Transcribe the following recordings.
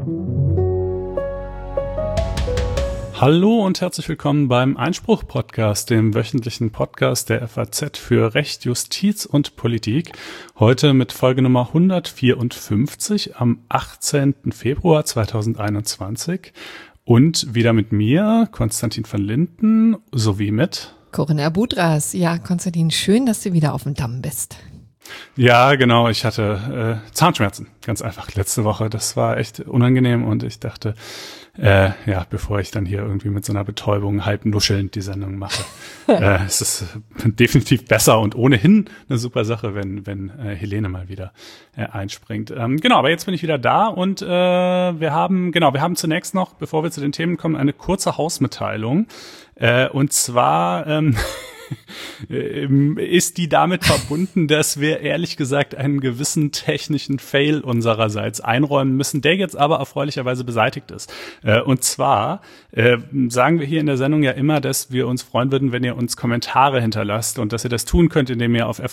Hallo und herzlich willkommen beim Einspruch-Podcast, dem wöchentlichen Podcast der FAZ für Recht, Justiz und Politik. Heute mit Folge Nummer 154 am 18. Februar 2021 und wieder mit mir, Konstantin van Linden, sowie mit Corinna Budras. Ja, Konstantin, schön, dass du wieder auf dem Damm bist. Ja, genau. Ich hatte Zahnschmerzen, ganz einfach, letzte Woche. Das war echt unangenehm und ich dachte, bevor ich dann hier irgendwie mit so einer Betäubung halb nuschelnd die Sendung mache, es ist definitiv besser und ohnehin eine super Sache, wenn Helene mal wieder einspringt. Genau, aber jetzt bin ich wieder da und wir haben zunächst noch, bevor wir zu den Themen kommen, eine kurze Hausmitteilung. Und zwar ist die damit verbunden, dass wir ehrlich gesagt einen gewissen technischen Fail unsererseits einräumen müssen, der jetzt aber erfreulicherweise beseitigt ist. Und zwar sagen wir hier in der Sendung ja immer, dass wir uns freuen würden, wenn ihr uns Kommentare hinterlasst und dass ihr das tun könnt, indem ihr auf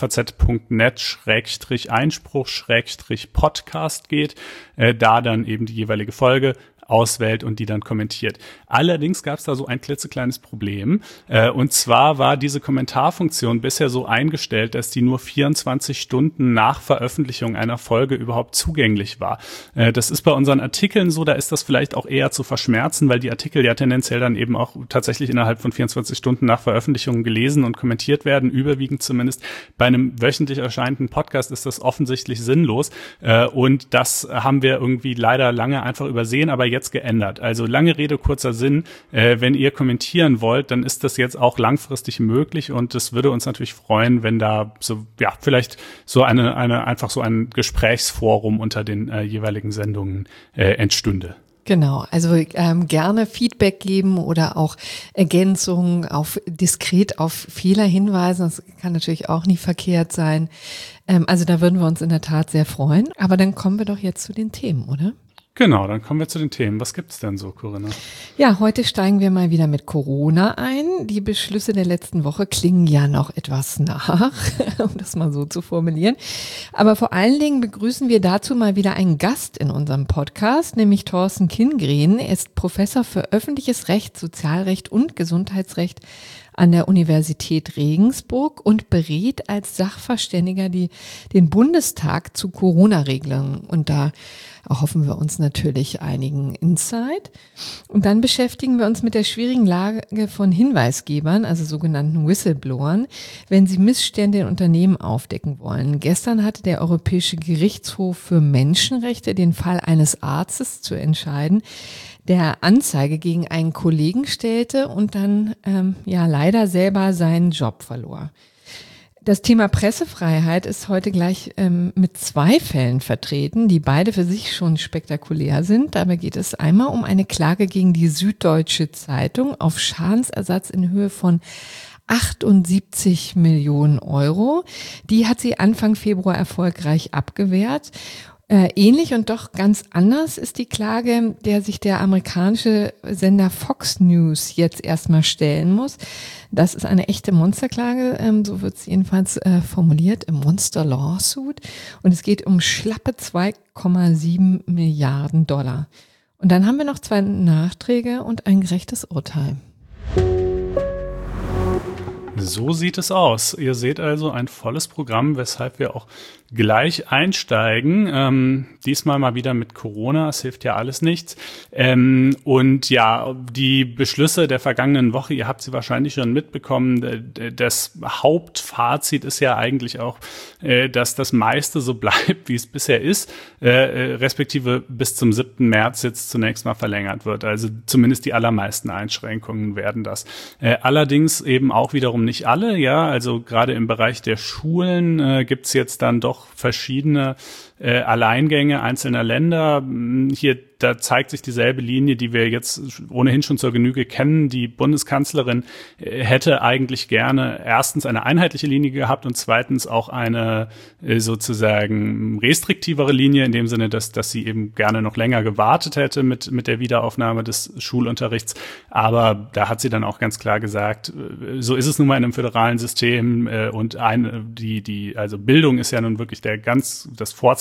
faz.net/Einspruch/Podcast geht, da dann eben die jeweilige Folge auswählt und die dann kommentiert. Allerdings gab es da so ein klitzekleines Problem. Und zwar war diese Kommentarfunktion bisher so eingestellt, dass die nur 24 Stunden nach Veröffentlichung einer Folge überhaupt zugänglich war. Das ist bei unseren Artikeln so, da ist das vielleicht auch eher zu verschmerzen, weil die Artikel ja tendenziell dann eben auch tatsächlich innerhalb von 24 Stunden nach Veröffentlichung gelesen und kommentiert werden, überwiegend zumindest. Bei einem wöchentlich erscheinenden Podcast ist das offensichtlich sinnlos. Und das haben wir irgendwie leider lange einfach übersehen, aber jetzt geändert. Also lange Rede, kurzer Sinn. Wenn ihr kommentieren wollt, dann ist das jetzt auch langfristig möglich und es würde uns natürlich freuen, wenn da so, ja, vielleicht so einfach so ein Gesprächsforum unter den jeweiligen Sendungen entstünde. Genau, also gerne Feedback geben oder auch Ergänzungen diskret auf Fehler hinweisen. Das kann natürlich auch nie verkehrt sein. Also da würden wir uns in der Tat sehr freuen. Aber dann kommen wir doch jetzt zu den Themen, oder? Genau, dann kommen wir zu den Themen. Was gibt's denn so, Corinna? Ja, heute steigen wir mal wieder mit Corona ein. Die Beschlüsse der letzten Woche klingen ja noch etwas nach, um das mal so zu formulieren. Aber vor allen Dingen begrüßen wir dazu mal wieder einen Gast in unserem Podcast, nämlich Thorsten Kindgren. Er ist Professor für öffentliches Recht, Sozialrecht und Gesundheitsrecht an der Universität Regensburg und berät als Sachverständiger den Bundestag zu Corona-Regelungen. Und da erhoffen wir uns natürlich einigen Insight. Und dann beschäftigen wir uns mit der schwierigen Lage von Hinweisgebern, also sogenannten Whistleblowern, wenn sie Missstände in Unternehmen aufdecken wollen. Gestern hatte der Europäische Gerichtshof für Menschenrechte den Fall eines Arztes zu entscheiden, der Anzeige gegen einen Kollegen stellte und dann leider selber seinen Job verlor. Das Thema Pressefreiheit ist heute gleich mit 2 Fällen vertreten, die beide für sich schon spektakulär sind. Dabei geht es einmal um eine Klage gegen die Süddeutsche Zeitung auf Schadensersatz in Höhe von 78 Millionen Euro. Die hat sie Anfang Februar erfolgreich abgewehrt. Ähnlich und doch ganz anders ist die Klage, der sich der amerikanische Sender Fox News jetzt erstmal stellen muss. Das ist eine echte Monsterklage, so wird es jedenfalls formuliert, im Monster Lawsuit. Und es geht um schlappe 2,7 Milliarden $. Und dann haben wir noch 2 Nachträge und ein gerechtes Urteil. So sieht es aus. Ihr seht also ein volles Programm, weshalb wir auch gleich einsteigen. Diesmal mal wieder mit Corona, es hilft ja alles nichts. Und ja, die Beschlüsse der vergangenen Woche, ihr habt sie wahrscheinlich schon mitbekommen, das Hauptfazit ist ja eigentlich auch, dass das meiste so bleibt, wie es bisher ist, respektive bis zum 7. März jetzt zunächst mal verlängert wird. Also zumindest die allermeisten Einschränkungen werden das. Allerdings eben auch wiederum nicht alle, ja, also gerade im Bereich der Schulen gibt's jetzt dann doch verschiedene Alleingänge einzelner Länder. Hier, da zeigt sich dieselbe Linie, die wir jetzt ohnehin schon zur Genüge kennen. Die Bundeskanzlerin hätte eigentlich gerne erstens eine einheitliche Linie gehabt und zweitens auch eine sozusagen restriktivere Linie, in dem Sinne, dass sie eben gerne noch länger gewartet hätte mit der Wiederaufnahme des Schulunterrichts. Aber da hat sie dann auch ganz klar gesagt, so ist es nun mal in einem föderalen System und also Bildung ist ja nun wirklich das Vorzeichen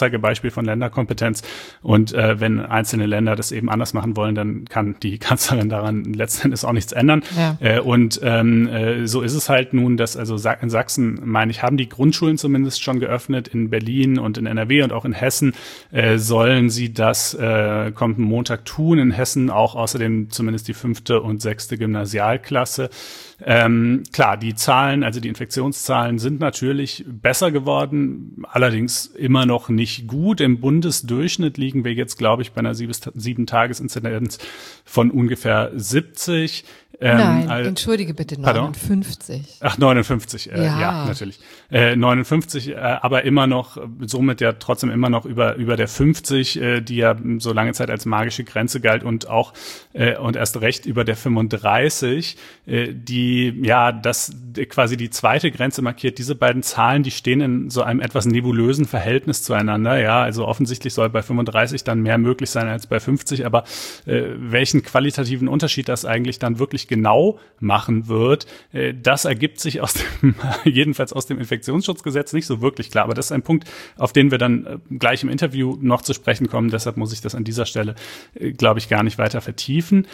Vorzeigebeispiel von Länderkompetenz. Und wenn einzelne Länder das eben anders machen wollen, dann kann die Kanzlerin daran letzten Endes auch nichts ändern. Ja. So ist es halt nun, dass also in Sachsen, meine ich, haben die Grundschulen zumindest schon geöffnet. In Berlin und in NRW und auch in Hessen sollen sie das kommenden Montag tun. In Hessen auch außerdem zumindest die 5. und 6. Gymnasialklasse. Klar, die Zahlen, also die Infektionszahlen sind natürlich besser geworden, allerdings immer noch nicht gut. Im Bundesdurchschnitt liegen wir jetzt, glaube ich, bei einer 7-Tages-Inzidenz von ungefähr 70. Nein, entschuldige bitte, 59. Ach, 59, ja, natürlich. 59, aber immer noch, somit ja trotzdem immer noch über der 50, die ja so lange Zeit als magische Grenze galt und auch, und erst recht über der 35, die, ja, das quasi die zweite Grenze markiert. Diese beiden Zahlen, die stehen in so einem etwas nebulösen Verhältnis zueinander, ja, also offensichtlich soll bei 35 dann mehr möglich sein als bei 50, aber welchen qualitativen Unterschied das eigentlich dann wirklich genau machen wird, das ergibt sich jedenfalls aus dem Infektionsschutzgesetz nicht so wirklich klar. Aber das ist ein Punkt, auf den wir dann gleich im Interview noch zu sprechen kommen. Deshalb muss ich das an dieser Stelle, glaube ich, gar nicht weiter vertiefen.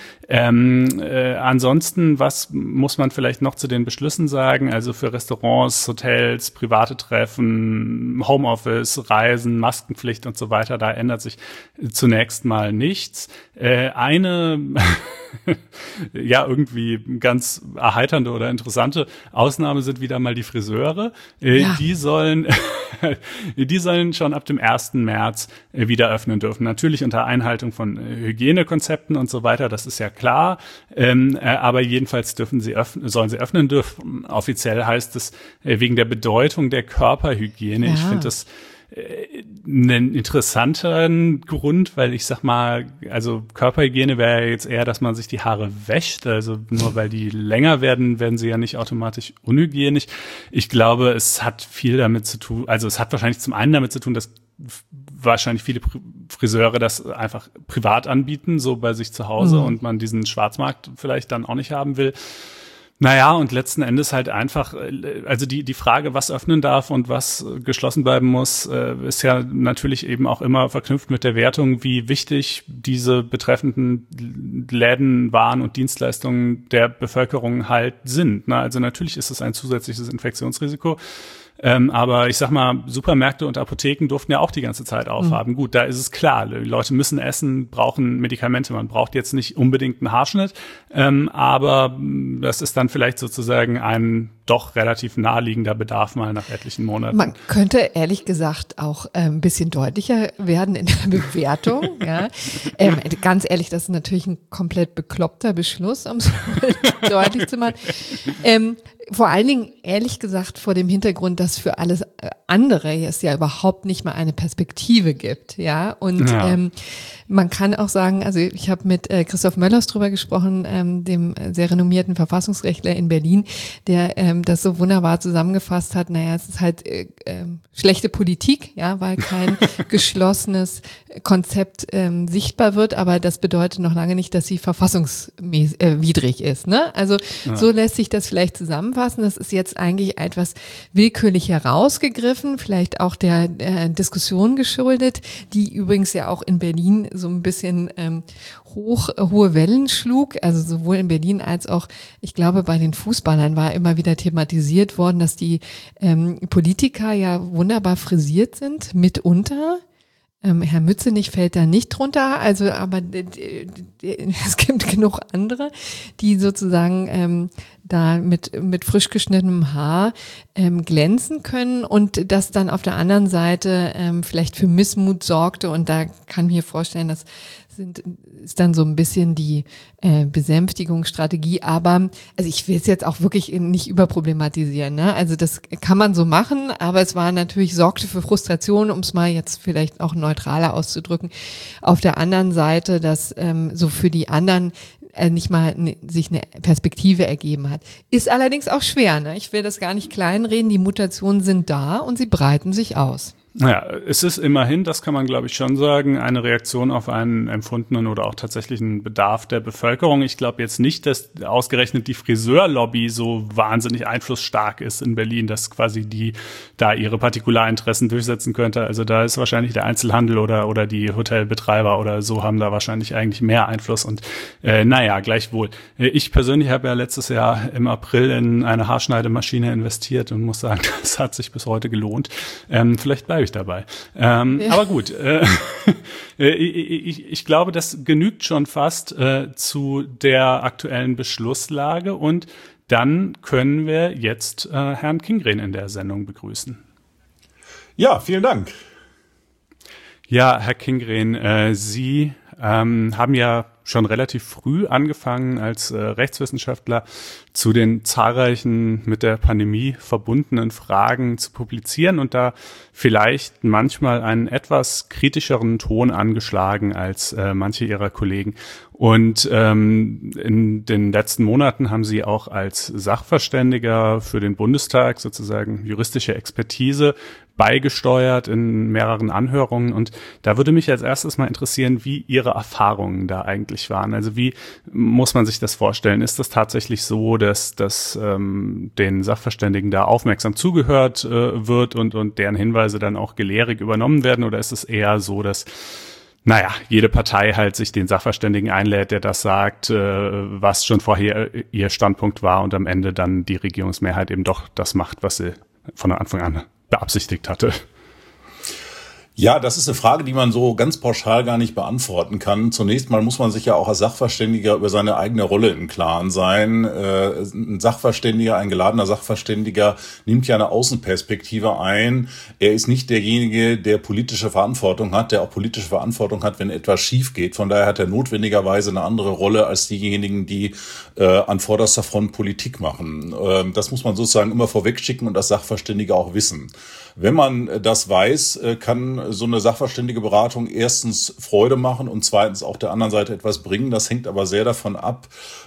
Ansonsten, was muss man vielleicht noch zu den Beschlüssen sagen? Also für Restaurants, Hotels, private Treffen, Homeoffice, Reisen, Maskenpflicht und so weiter, da ändert sich zunächst mal nichts. Eine ja, irgendwie ganz erheiternde oder interessante Ausnahme sind wieder mal die Friseure. Ja. Die sollen schon ab dem 1. März wieder öffnen dürfen. Natürlich unter Einhaltung von Hygienekonzepten und so weiter, das ist ja klar. Aber jedenfalls sollen sie öffnen dürfen. Offiziell heißt es wegen der Bedeutung der Körperhygiene. Ja. Ich finde das einen interessanteren Grund, weil ich sag mal, also Körperhygiene wäre ja jetzt eher, dass man sich die Haare wäscht, also nur weil die länger werden sie ja nicht automatisch unhygienisch. Ich glaube, es hat viel damit zu tun, also es hat wahrscheinlich zum einen damit zu tun, dass wahrscheinlich viele Friseure das einfach privat anbieten, so bei sich zu Hause und man diesen Schwarzmarkt vielleicht dann auch nicht haben will. Naja, und letzten Endes halt einfach, also die Frage, was öffnen darf und was geschlossen bleiben muss, ist ja natürlich eben auch immer verknüpft mit der Wertung, wie wichtig diese betreffenden Läden, Waren und Dienstleistungen der Bevölkerung halt sind. Also natürlich ist es ein zusätzliches Infektionsrisiko. Aber ich sag mal, Supermärkte und Apotheken durften ja auch die ganze Zeit aufhaben. Gut, da ist es klar, die Leute müssen essen, brauchen Medikamente. Man braucht jetzt nicht unbedingt einen Haarschnitt, aber das ist dann vielleicht sozusagen ein doch relativ naheliegender Bedarf mal nach etlichen Monaten. Man könnte ehrlich gesagt auch ein bisschen deutlicher werden in der Bewertung. Ja. Ganz ehrlich, das ist natürlich ein komplett bekloppter Beschluss, um es deutlich zu machen. Vor allen Dingen, ehrlich gesagt, vor dem Hintergrund, dass für alles andere es ja überhaupt nicht mal eine Perspektive gibt, ja. Und man kann auch sagen, also ich habe mit Christoph Möllers drüber gesprochen, dem sehr renommierten Verfassungsrechtler in Berlin, der das so wunderbar zusammengefasst hat. Naja, es ist halt schlechte Politik, ja, weil kein geschlossenes Konzept sichtbar wird, aber das bedeutet noch lange nicht, dass sie verfassungswidrig ist, ne? Also so lässt sich das vielleicht zusammenfassen. Das ist jetzt eigentlich etwas willkürlich herausgegriffen, vielleicht auch der Diskussion geschuldet, die übrigens ja auch in Berlin so ein bisschen hohe Wellen schlug, also sowohl in Berlin als auch, ich glaube, bei den Fußballern war immer wieder thematisiert worden, dass die Politiker ja wunderbar frisiert sind, mitunter. Herr Mützenich fällt da nicht drunter, also aber es gibt genug andere, die sozusagen da mit frisch geschnittenem Haar glänzen können und das dann auf der anderen Seite vielleicht für Missmut sorgte, und da kann ich mir vorstellen, das ist dann so ein bisschen die Besänftigungsstrategie, aber also ich will es jetzt auch wirklich nicht überproblematisieren, ne? Also das kann man so machen, aber es war natürlich, sorgte für Frustration, um es mal jetzt vielleicht auch neutraler auszudrücken. Auf der anderen Seite, dass so für die anderen nicht mal sich eine Perspektive ergeben hat. Ist allerdings auch schwer, ne? Ich will das gar nicht kleinreden, die Mutationen sind da und sie breiten sich aus. Naja, es ist immerhin, das kann man glaube ich schon sagen, eine Reaktion auf einen empfundenen oder auch tatsächlichen Bedarf der Bevölkerung. Ich glaube jetzt nicht, dass ausgerechnet die Friseurlobby so wahnsinnig einflussstark ist in Berlin, dass quasi die da ihre Partikularinteressen durchsetzen könnte. Also da ist wahrscheinlich der Einzelhandel oder die Hotelbetreiber oder so haben da wahrscheinlich eigentlich mehr Einfluss. Und naja, gleichwohl. Ich persönlich habe ja letztes Jahr im April in eine Haarschneidemaschine investiert und muss sagen, das hat sich bis heute gelohnt. Vielleicht bleibe ich dabei. Ja. Aber gut, ich glaube, das genügt schon fast zu der aktuellen Beschlusslage und dann können wir jetzt Herrn Kingren in der Sendung begrüßen. Ja, vielen Dank. Ja, Herr Kingren, Sie haben ja schon relativ früh angefangen als Rechtswissenschaftler zu den zahlreichen mit der Pandemie verbundenen Fragen zu publizieren und da vielleicht manchmal einen etwas kritischeren Ton angeschlagen als manche Ihrer Kollegen. Und in den letzten Monaten haben Sie auch als Sachverständiger für den Bundestag sozusagen juristische Expertise beigesteuert in mehreren Anhörungen. Und da würde mich als erstes mal interessieren, wie Ihre Erfahrungen da eigentlich waren. Also wie muss man sich das vorstellen? Ist das tatsächlich so, dass den Sachverständigen da aufmerksam zugehört wird und deren Hinweise dann auch gelehrig übernommen werden? Oder ist es eher so, dass jede Partei halt sich den Sachverständigen einlädt, der das sagt, was schon vorher ihr Standpunkt war und am Ende dann die Regierungsmehrheit eben doch das macht, was sie von Anfang an beabsichtigt hatte? Ja, das ist eine Frage, die man so ganz pauschal gar nicht beantworten kann. Zunächst mal muss man sich ja auch als Sachverständiger über seine eigene Rolle im Klaren sein. Ein Sachverständiger, ein geladener Sachverständiger nimmt ja eine Außenperspektive ein. Er ist nicht derjenige, der politische Verantwortung hat, der auch politische Verantwortung hat, wenn etwas schief geht. Von daher hat er notwendigerweise eine andere Rolle als diejenigen, die an vorderster Front Politik machen. Das muss man sozusagen immer vorwegschicken und als Sachverständiger auch wissen. Wenn man das weiß, kann so eine sachverständige Beratung erstens Freude machen und zweitens auch der anderen Seite etwas bringen. Das hängt aber sehr davon ab,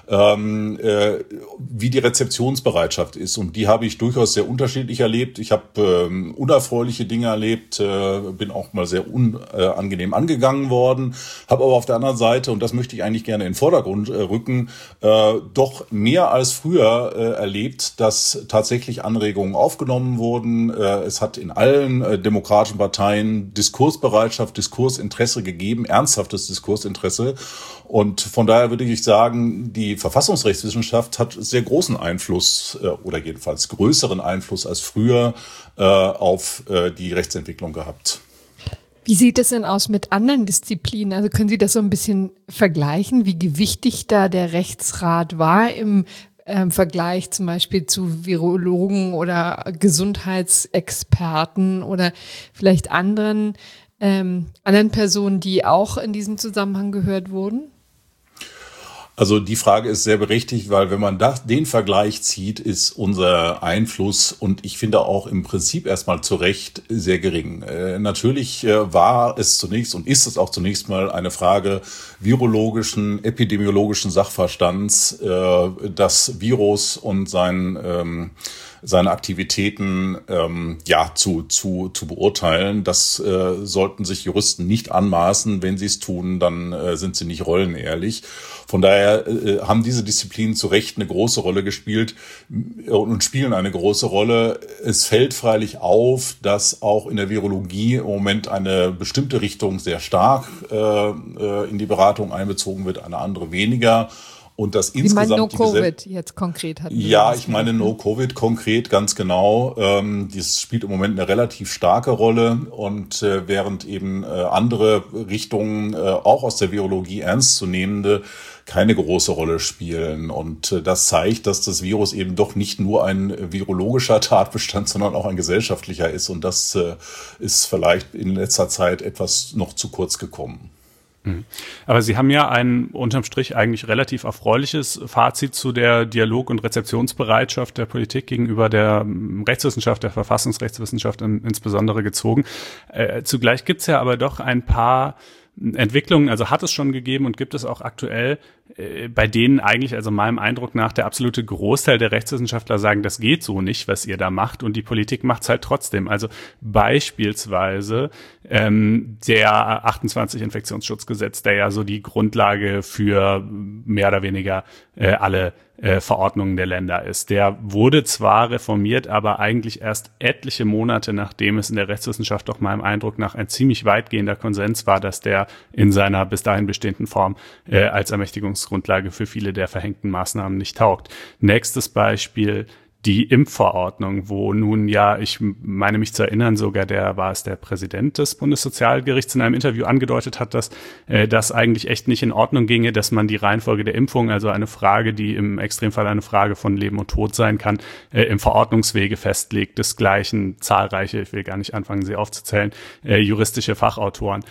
wie die Rezeptionsbereitschaft ist. Und die habe ich durchaus sehr unterschiedlich erlebt. Ich habe unerfreuliche Dinge erlebt, bin auch mal sehr unangenehm angegangen worden, habe aber auf der anderen Seite, und das möchte ich eigentlich gerne in den Vordergrund rücken, doch mehr als früher erlebt, dass tatsächlich Anregungen aufgenommen wurden. Es hat in allen demokratischen Parteien Diskursbereitschaft, Diskursinteresse gegeben, ernsthaftes Diskursinteresse. Und von daher würde ich sagen, die Verfassungsrechtswissenschaft hat sehr großen Einfluss oder jedenfalls größeren Einfluss als früher auf die Rechtsentwicklung gehabt. Wie sieht es denn aus mit anderen Disziplinen? Also können Sie das so ein bisschen vergleichen, wie gewichtig da der Rechtsrat war im Vergleich zum Beispiel zu Virologen oder Gesundheitsexperten oder vielleicht anderen Personen, die auch in diesem Zusammenhang gehört wurden? Also die Frage ist sehr berechtigt, weil wenn man den Vergleich zieht, ist unser Einfluss und ich finde auch im Prinzip erstmal zu Recht sehr gering. Natürlich war es zunächst und ist es auch zunächst mal eine Frage virologischen, epidemiologischen Sachverstands, das Virus und seine Aktivitäten zu beurteilen. Das sollten sich Juristen nicht anmaßen. Wenn sie es tun, dann sind sie nicht rollenehrlich. Von daher haben diese Disziplinen zu Recht eine große Rolle gespielt und spielen eine große Rolle. Es fällt freilich auf, dass auch in der Virologie im Moment eine bestimmte Richtung sehr stark in die Beratung einbezogen wird, eine andere weniger. Und das insgesamt Sie meinen No-Covid jetzt konkret hatten? Ja, ich meine No-Covid konkret, ganz genau. Das spielt im Moment eine relativ starke Rolle und während eben andere Richtungen, auch aus der Virologie ernstzunehmende, keine große Rolle spielen. Und das zeigt, dass das Virus eben doch nicht nur ein virologischer Tatbestand, sondern auch ein gesellschaftlicher ist. Und das ist vielleicht in letzter Zeit etwas noch zu kurz gekommen. Aber Sie haben ja ein unterm Strich eigentlich relativ erfreuliches Fazit zu der Dialog- und Rezeptionsbereitschaft der Politik gegenüber der Rechtswissenschaft, der Verfassungsrechtswissenschaft insbesondere gezogen. Zugleich gibt's ja aber doch ein paar Entwicklungen, also hat es schon gegeben und gibt es auch aktuell, bei denen eigentlich, also meinem Eindruck nach, der absolute Großteil der Rechtswissenschaftler sagen, das geht so nicht, was ihr da macht, und die Politik macht es halt trotzdem. Also beispielsweise der 28 Infektionsschutzgesetz, der ja so die Grundlage für mehr oder weniger alle Verordnungen der Länder ist. Der wurde zwar reformiert, aber eigentlich erst etliche Monate, nachdem es in der Rechtswissenschaft doch meinem Eindruck nach ein ziemlich weitgehender Konsens war, dass der in seiner bis dahin bestehenden Form als Ermächtigungsgrundlage für viele der verhängten Maßnahmen nicht taugt. Nächstes Beispiel: die Impfverordnung, wo nun ja, ich meine mich zu erinnern, sogar der Präsident des Bundessozialgerichts in einem Interview angedeutet hat, dass das eigentlich echt nicht in Ordnung ginge, dass man die Reihenfolge der Impfung, also eine Frage, die im Extremfall eine Frage von Leben und Tod sein kann, im Verordnungswege festlegt. Desgleichen zahlreiche, ich will gar nicht anfangen, sie aufzuzählen, juristische Fachautoren.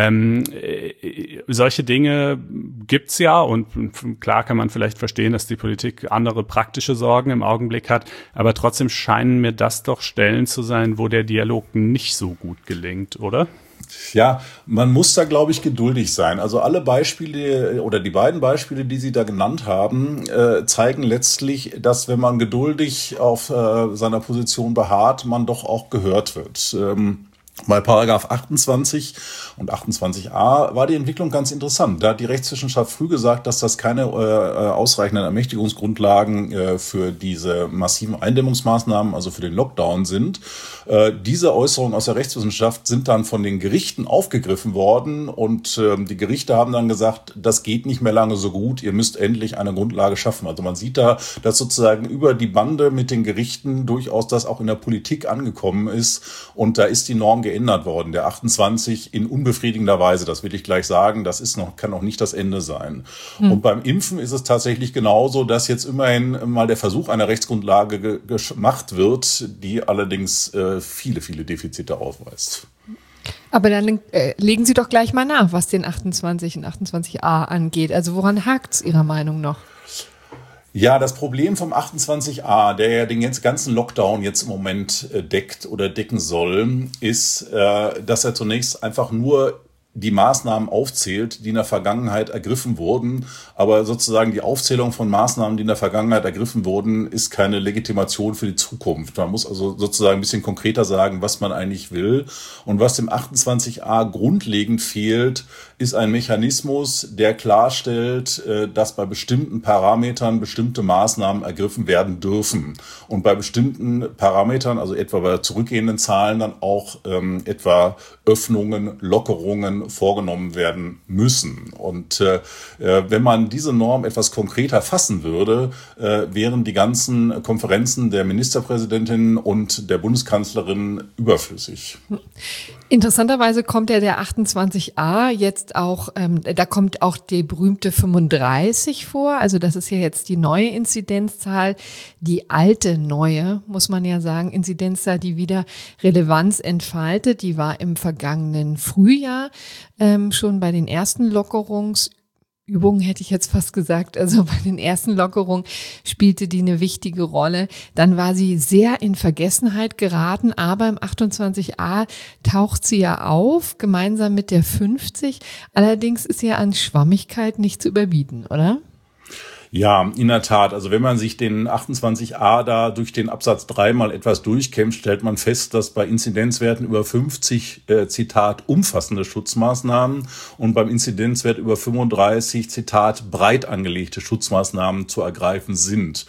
Solche Dinge gibt's ja, und klar kann man vielleicht verstehen, dass die Politik andere praktische Sorgen im Augenblick hat. Aber trotzdem scheinen mir das doch Stellen zu sein, wo der Dialog nicht so gut gelingt, oder? Ja, man muss da, glaube ich, geduldig sein. Also alle Beispiele oder die beiden Beispiele, die Sie da genannt haben, zeigen letztlich, dass, wenn man geduldig auf seiner Position beharrt, man doch auch gehört wird. Bei Paragraph 28 und 28a war die Entwicklung ganz interessant. Da hat die Rechtswissenschaft früh gesagt, dass das keine ausreichenden Ermächtigungsgrundlagen für diese massiven Eindämmungsmaßnahmen, also für den Lockdown sind. Diese Äußerungen aus der Rechtswissenschaft sind dann von den Gerichten aufgegriffen worden, und die Gerichte haben dann gesagt, das geht nicht mehr lange so gut, ihr müsst endlich eine Grundlage schaffen. Also man sieht da, dass sozusagen über die Bande mit den Gerichten durchaus das auch in der Politik angekommen ist, und da ist die Norm geändert worden. Der 28 in unbefriedigender Weise, das will ich gleich sagen, kann noch nicht das Ende sein. Und beim Impfen ist es tatsächlich genauso, dass jetzt immerhin mal der Versuch einer Rechtsgrundlage gemacht wird, die allerdings viele, viele Defizite aufweist. Aber dann legen Sie doch gleich mal nach, was den 28 und 28a angeht. Also woran hakt's Ihrer Meinung nach? Ja, das Problem vom 28a, der ja den ganzen Lockdown jetzt im Moment deckt oder decken soll, ist, dass er zunächst einfach nur die Maßnahmen aufzählt, die in der Vergangenheit ergriffen wurden. Aber sozusagen die Aufzählung von Maßnahmen, die in der Vergangenheit ergriffen wurden, ist keine Legitimation für die Zukunft. Man muss also sozusagen ein bisschen konkreter sagen, was man eigentlich will. Und was dem 28a grundlegend fehlt, ist ein Mechanismus, der klarstellt, dass bei bestimmten Parametern bestimmte Maßnahmen ergriffen werden dürfen. Und bei bestimmten Parametern, also etwa bei zurückgehenden Zahlen, dann auch etwa Öffnungen, Lockerungen vorgenommen werden müssen. Und wenn man diese Norm etwas konkreter fassen würde, wären die ganzen Konferenzen der Ministerpräsidentin und der Bundeskanzlerin überflüssig. Interessanterweise kommt ja der 28a jetzt auch, da kommt auch die berühmte 35 vor. Also das ist ja jetzt die neue Inzidenzzahl, die alte neue, muss man ja sagen, Inzidenzzahl, die wieder Relevanz entfaltet. Die war im vergangenen Frühjahr schon bei den ersten Lockerungsübungen, hätte ich jetzt fast gesagt, also bei den ersten Lockerungen spielte die eine wichtige Rolle. Dann war sie sehr in Vergessenheit geraten, aber im 28a taucht sie ja auf, gemeinsam mit der 50. Allerdings ist sie ja an Schwammigkeit nicht zu überbieten, oder? Ja, in der Tat. Also wenn man sich den 28a da durch den Absatz 3 mal etwas durchkämpft, stellt man fest, dass bei Inzidenzwerten über 50, Zitat, umfassende Schutzmaßnahmen und beim Inzidenzwert über 35, Zitat, breit angelegte Schutzmaßnahmen zu ergreifen sind.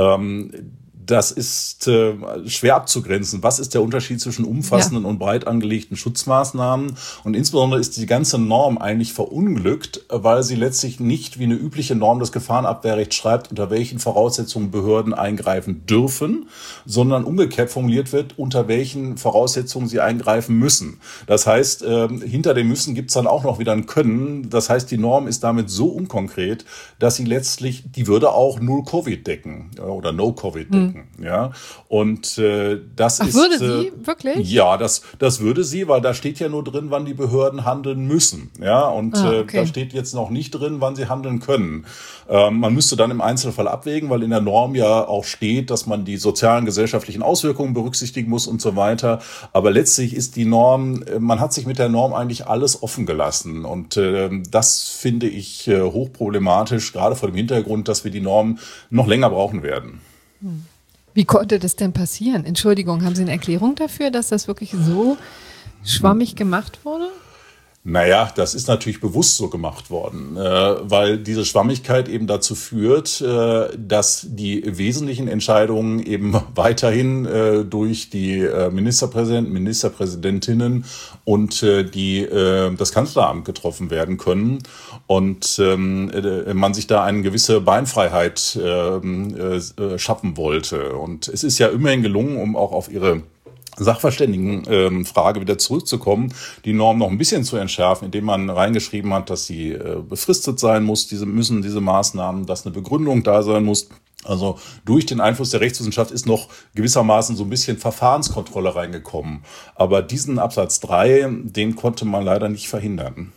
Das ist schwer abzugrenzen. Was ist der Unterschied zwischen umfassenden und breit angelegten Schutzmaßnahmen? Und insbesondere ist die ganze Norm eigentlich verunglückt, weil sie letztlich nicht wie eine übliche Norm des Gefahrenabwehrrechts schreibt, unter welchen Voraussetzungen Behörden eingreifen dürfen, sondern umgekehrt formuliert wird, unter welchen Voraussetzungen sie eingreifen müssen. Das heißt, hinter dem Müssen gibt's dann auch noch wieder ein Können. Das heißt, die Norm ist damit so unkonkret, dass sie letztlich, die würde auch Null-Covid decken oder No-Covid decken. beschränken. Ja, und das ist. Würde sie wirklich? Ja, das würde sie, weil da steht ja nur drin, wann die Behörden handeln müssen. Ja, und okay. da steht jetzt noch nicht drin, wann sie handeln können. Man müsste dann im Einzelfall abwägen, weil in der Norm ja auch steht, dass man die sozialen, gesellschaftlichen Auswirkungen berücksichtigen muss und so weiter. Aber letztlich ist die Norm, man hat sich mit der Norm eigentlich alles offen gelassen. Und das finde ich hochproblematisch, gerade vor dem Hintergrund, dass wir die Norm noch länger brauchen werden. Wie konnte das denn passieren? Entschuldigung, haben Sie eine Erklärung dafür, dass das wirklich so schwammig gemacht wurde? Naja, das ist natürlich bewusst so gemacht worden, weil diese Schwammigkeit eben dazu führt, dass die wesentlichen Entscheidungen eben weiterhin durch die Ministerpräsidenten, Ministerpräsidentinnen und das Kanzleramt getroffen werden können und man sich da eine gewisse Beinfreiheit schaffen wollte. Und es ist ja immerhin gelungen, um auch auf Ihre Sachverständigenfrage wieder zurückzukommen, die Norm noch ein bisschen zu entschärfen, indem man reingeschrieben hat, dass sie befristet sein muss, diese Maßnahmen, dass eine Begründung da sein muss. Also durch den Einfluss der Rechtswissenschaft ist noch gewissermaßen so ein bisschen Verfahrenskontrolle reingekommen. Aber diesen Absatz 3, den konnte man leider nicht verhindern.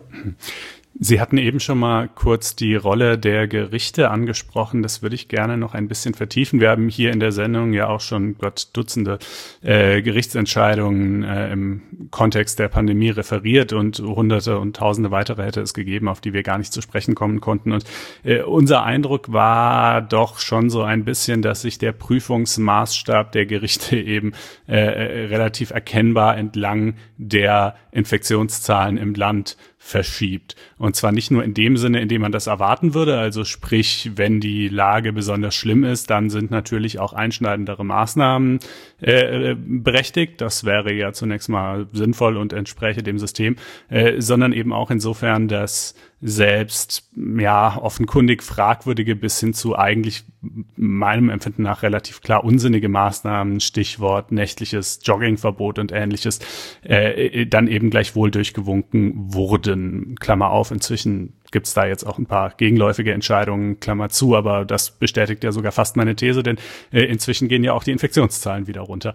Sie hatten eben schon mal kurz die Rolle der Gerichte angesprochen. Das würde ich gerne noch ein bisschen vertiefen. Wir haben hier in der Sendung ja auch schon Dutzende Gerichtsentscheidungen im Kontext der Pandemie referiert und Hunderte und Tausende weitere hätte es gegeben, auf die wir gar nicht zu sprechen kommen konnten. Und unser Eindruck war doch schon so ein bisschen, dass sich der Prüfungsmaßstab der Gerichte eben relativ erkennbar entlang der Infektionszahlen im Land verschiebt. Und zwar nicht nur in dem Sinne, in dem man das erwarten würde, also sprich, wenn die Lage besonders schlimm ist, dann sind natürlich auch einschneidendere Maßnahmen berechtigt. Das wäre ja zunächst mal sinnvoll und entspräche dem System, sondern eben auch insofern, dass selbst offenkundig fragwürdige bis hin zu eigentlich meinem Empfinden nach relativ klar unsinnige Maßnahmen, Stichwort nächtliches Joggingverbot und Ähnliches, dann eben gleichwohl durchgewunken wurden. Klammer auf, inzwischen gibt's da jetzt auch ein paar gegenläufige Entscheidungen, Klammer zu, aber das bestätigt ja sogar fast meine These, denn inzwischen gehen ja auch die Infektionszahlen wieder runter.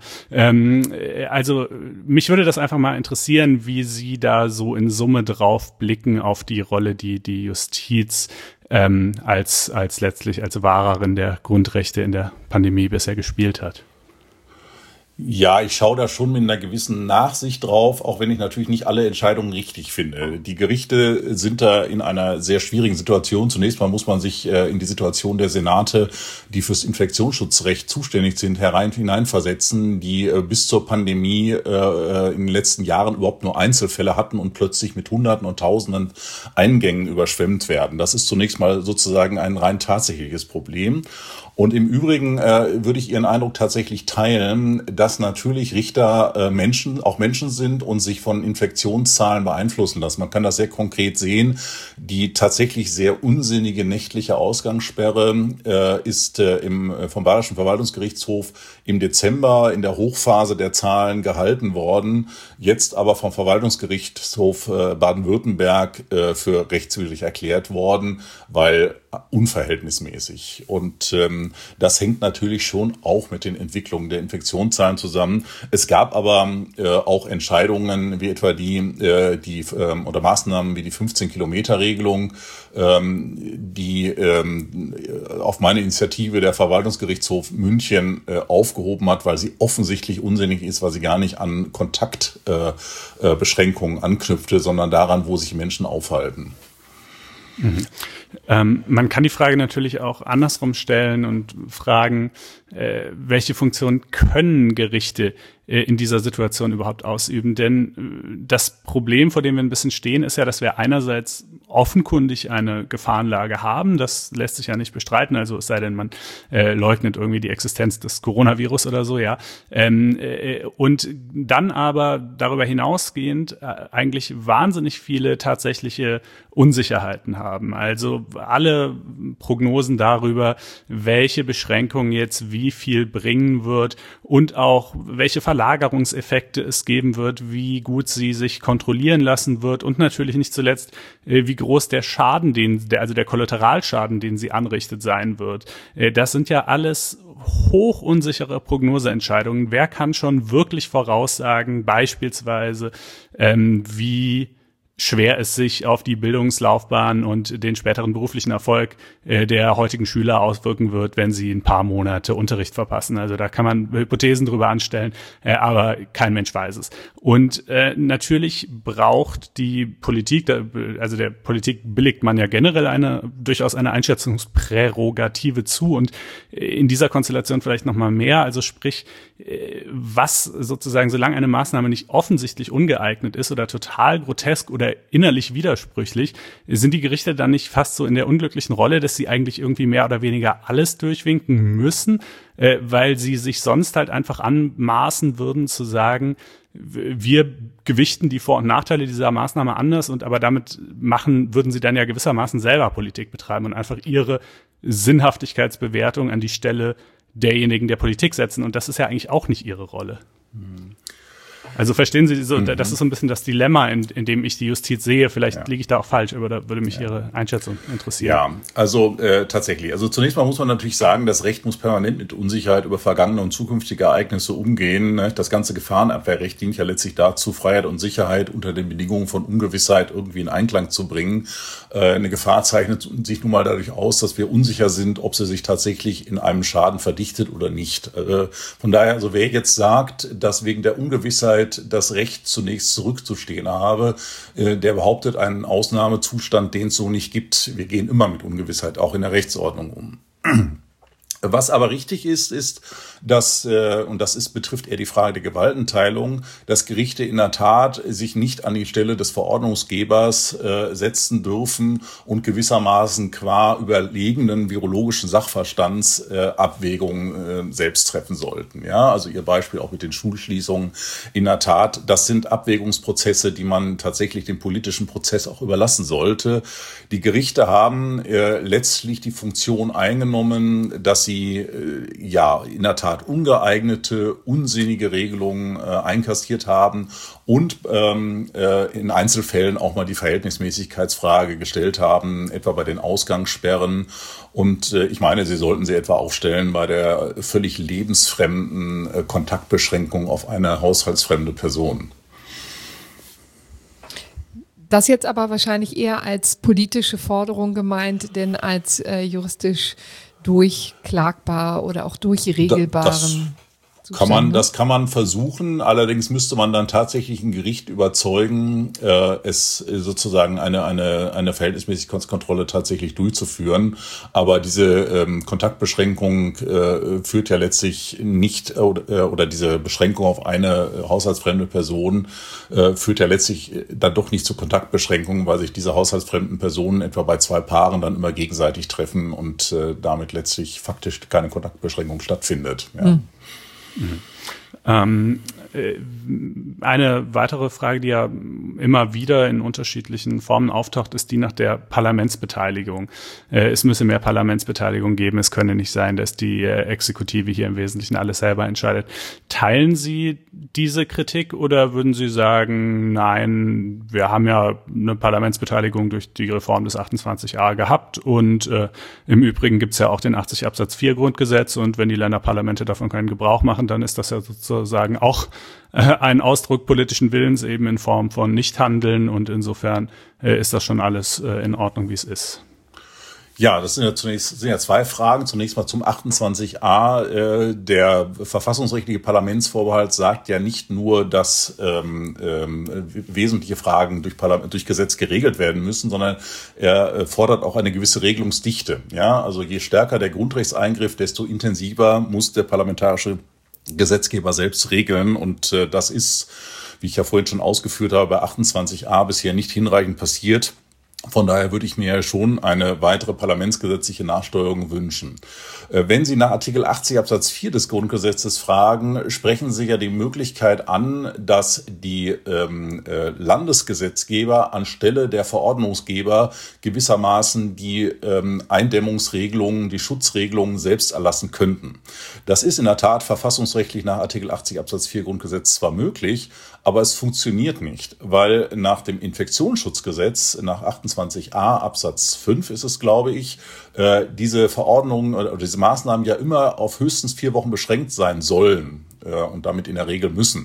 Also mich würde das einfach mal interessieren, wie Sie da so in Summe drauf blicken auf die Rolle, die die Justiz als letztlich als Wahrerin der Grundrechte in der Pandemie bisher gespielt hat. Ja, ich schaue da schon mit einer gewissen Nachsicht drauf, auch wenn ich natürlich nicht alle Entscheidungen richtig finde. Die Gerichte sind da in einer sehr schwierigen Situation. Zunächst mal muss man sich in die Situation der Senate, die fürs Infektionsschutzrecht zuständig sind, hineinversetzen, die bis zur Pandemie in den letzten Jahren überhaupt nur Einzelfälle hatten und plötzlich mit Hunderten und Tausenden Eingängen überschwemmt werden. Das ist zunächst mal sozusagen ein rein tatsächliches Problem. Und im Übrigen würde ich Ihren Eindruck tatsächlich teilen, dass natürlich Richter Menschen sind und sich von Infektionszahlen beeinflussen lassen. Man kann das sehr konkret sehen. Die tatsächlich sehr unsinnige nächtliche Ausgangssperre ist vom Bayerischen Verwaltungsgerichtshof im Dezember in der Hochphase der Zahlen gehalten worden, jetzt aber vom Verwaltungsgerichtshof Baden-Württemberg für rechtswidrig erklärt worden, weil unverhältnismäßig. Und das hängt natürlich schon auch mit den Entwicklungen der Infektionszahlen zusammen. Es gab aber auch Entscheidungen wie etwa oder Maßnahmen wie die 15-Kilometer-Regelung, die auf meine Initiative der Verwaltungsgerichtshof München aufgehoben hat, weil sie offensichtlich unsinnig ist, weil sie gar nicht an Kontaktbeschränkungen anknüpfte, sondern daran, wo sich Menschen aufhalten. Mhm. Man kann die Frage natürlich auch andersrum stellen und fragen, welche Funktion können Gerichte in dieser Situation überhaupt ausüben? Denn das Problem, vor dem wir ein bisschen stehen, ist ja, dass wir einerseits offenkundig eine Gefahrenlage haben. Das lässt sich ja nicht bestreiten. Also es sei denn, man leugnet irgendwie die Existenz des Coronavirus oder so, ja. Und dann aber darüber hinausgehend eigentlich wahnsinnig viele tatsächliche Unsicherheiten haben. Also alle Prognosen darüber, welche Beschränkungen jetzt wie viel bringen wird und auch welche Verlagerungen Überlagerungseffekte es geben wird, wie gut sie sich kontrollieren lassen wird und natürlich nicht zuletzt, wie groß der Schaden, der Kollateralschaden, den sie anrichtet, sein wird. Das sind ja alles hoch unsichere Prognoseentscheidungen. Wer kann schon wirklich voraussagen, beispielsweise, wie schwer es sich auf die Bildungslaufbahn und den späteren beruflichen Erfolg der heutigen Schüler auswirken wird, wenn sie ein paar Monate Unterricht verpassen. Also da kann man Hypothesen drüber anstellen, aber kein Mensch weiß es. Und natürlich braucht die Politik, also der Politik billigt man ja generell durchaus eine Einschätzungsprärogative zu und in dieser Konstellation vielleicht noch mal mehr. Also sprich, was sozusagen, solange eine Maßnahme nicht offensichtlich ungeeignet ist oder total grotesk oder innerlich widersprüchlich, sind die Gerichte dann nicht fast so in der unglücklichen Rolle, dass sie eigentlich irgendwie mehr oder weniger alles durchwinken müssen, weil sie sich sonst halt einfach anmaßen würden zu sagen, wir gewichten die Vor- und Nachteile dieser Maßnahme anders aber damit würden sie dann ja gewissermaßen selber Politik betreiben und einfach ihre Sinnhaftigkeitsbewertung an die Stelle derjenigen der Politik setzen. Und das ist ja eigentlich auch nicht ihre Rolle. Also verstehen Sie, das ist so ein bisschen das Dilemma, in dem ich die Justiz sehe. Vielleicht liege ich da auch falsch, aber da würde mich Ihre Einschätzung interessieren. Ja, also tatsächlich. Also zunächst mal muss man natürlich sagen, das Recht muss permanent mit Unsicherheit über vergangene und zukünftige Ereignisse umgehen. Ne? Das ganze Gefahrenabwehrrecht dient ja letztlich dazu, Freiheit und Sicherheit unter den Bedingungen von Ungewissheit irgendwie in Einklang zu bringen. Eine Gefahr zeichnet sich nun mal dadurch aus, dass wir unsicher sind, ob sie sich tatsächlich in einem Schaden verdichtet oder nicht. Von daher, also wer jetzt sagt, dass wegen der Ungewissheit das Recht zunächst zurückzustehen habe, der behauptet einen Ausnahmezustand, den es so nicht gibt. Wir gehen immer mit Ungewissheit auch in der Rechtsordnung um. Was aber richtig ist, dass, und betrifft eher die Frage der Gewaltenteilung, dass Gerichte in der Tat sich nicht an die Stelle des Verordnungsgebers setzen dürfen und gewissermaßen qua überlegenen virologischen Sachverstands Abwägungen selbst treffen sollten. Ja, also Ihr Beispiel auch mit den Schulschließungen. In der Tat, das sind Abwägungsprozesse, die man tatsächlich dem politischen Prozess auch überlassen sollte. Die Gerichte haben letztlich die Funktion eingenommen, dass sie in der Tat ungeeignete, unsinnige Regelungen einkassiert haben und in Einzelfällen auch mal die Verhältnismäßigkeitsfrage gestellt haben, etwa bei den Ausgangssperren. Und ich meine, sie sollten sie etwa auch stellen bei der völlig lebensfremden Kontaktbeschränkung auf eine haushaltsfremde Person. Das jetzt aber wahrscheinlich eher als politische Forderung gemeint, denn als juristisch durchklagbar oder auch durchregelbaren. Das kann man versuchen, allerdings müsste man dann tatsächlich ein Gericht überzeugen, es sozusagen eine Verhältnismäßigkeitskontrolle tatsächlich durchzuführen. Aber diese Kontaktbeschränkung führt ja letztlich nicht, oder diese Beschränkung auf eine haushaltsfremde Person führt ja letztlich dann doch nicht zu Kontaktbeschränkungen, weil sich diese haushaltsfremden Personen etwa bei 2 Paaren dann immer gegenseitig treffen und damit letztlich faktisch keine Kontaktbeschränkung stattfindet. Ja. Eine weitere Frage, die ja immer wieder in unterschiedlichen Formen auftaucht, ist die nach der Parlamentsbeteiligung. Es müsse mehr Parlamentsbeteiligung geben. Es könne nicht sein, dass die Exekutive hier im Wesentlichen alles selber entscheidet. Teilen Sie diese Kritik oder würden Sie sagen, nein, wir haben ja eine Parlamentsbeteiligung durch die Reform des 28a gehabt und im Übrigen gibt es ja auch den 80 Absatz 4 Grundgesetz und wenn die Länderparlamente davon keinen Gebrauch machen, dann ist das ja sozusagen auch ein Ausdruck politischen Willens eben in Form von Nichthandeln und insofern ist das schon alles in Ordnung, wie es ist. Ja, das sind ja 2 Fragen. Zunächst mal zum 28a. Der verfassungsrechtliche Parlamentsvorbehalt sagt ja nicht nur, dass wesentliche Fragen durch Gesetz geregelt werden müssen, sondern er fordert auch eine gewisse Regelungsdichte. Ja, also je stärker der Grundrechtseingriff, desto intensiver muss der parlamentarische Gesetzgeber selbst regeln und das ist, wie ich ja vorhin schon ausgeführt habe, bei 28a bisher nicht hinreichend passiert. Von daher würde ich mir schon eine weitere parlamentsgesetzliche Nachsteuerung wünschen. Wenn Sie nach Artikel 80 Absatz 4 des Grundgesetzes fragen, sprechen Sie ja die Möglichkeit an, dass die Landesgesetzgeber anstelle der Verordnungsgeber gewissermaßen die Eindämmungsregelungen, die Schutzregelungen selbst erlassen könnten. Das ist in der Tat verfassungsrechtlich nach Artikel 80 Absatz 4 Grundgesetz zwar möglich, aber es funktioniert nicht, weil nach dem Infektionsschutzgesetz, nach 28a Absatz 5 ist es, glaube ich, diese Verordnungen oder diese Maßnahmen ja immer auf höchstens 4 Wochen beschränkt sein sollen und damit in der Regel müssen.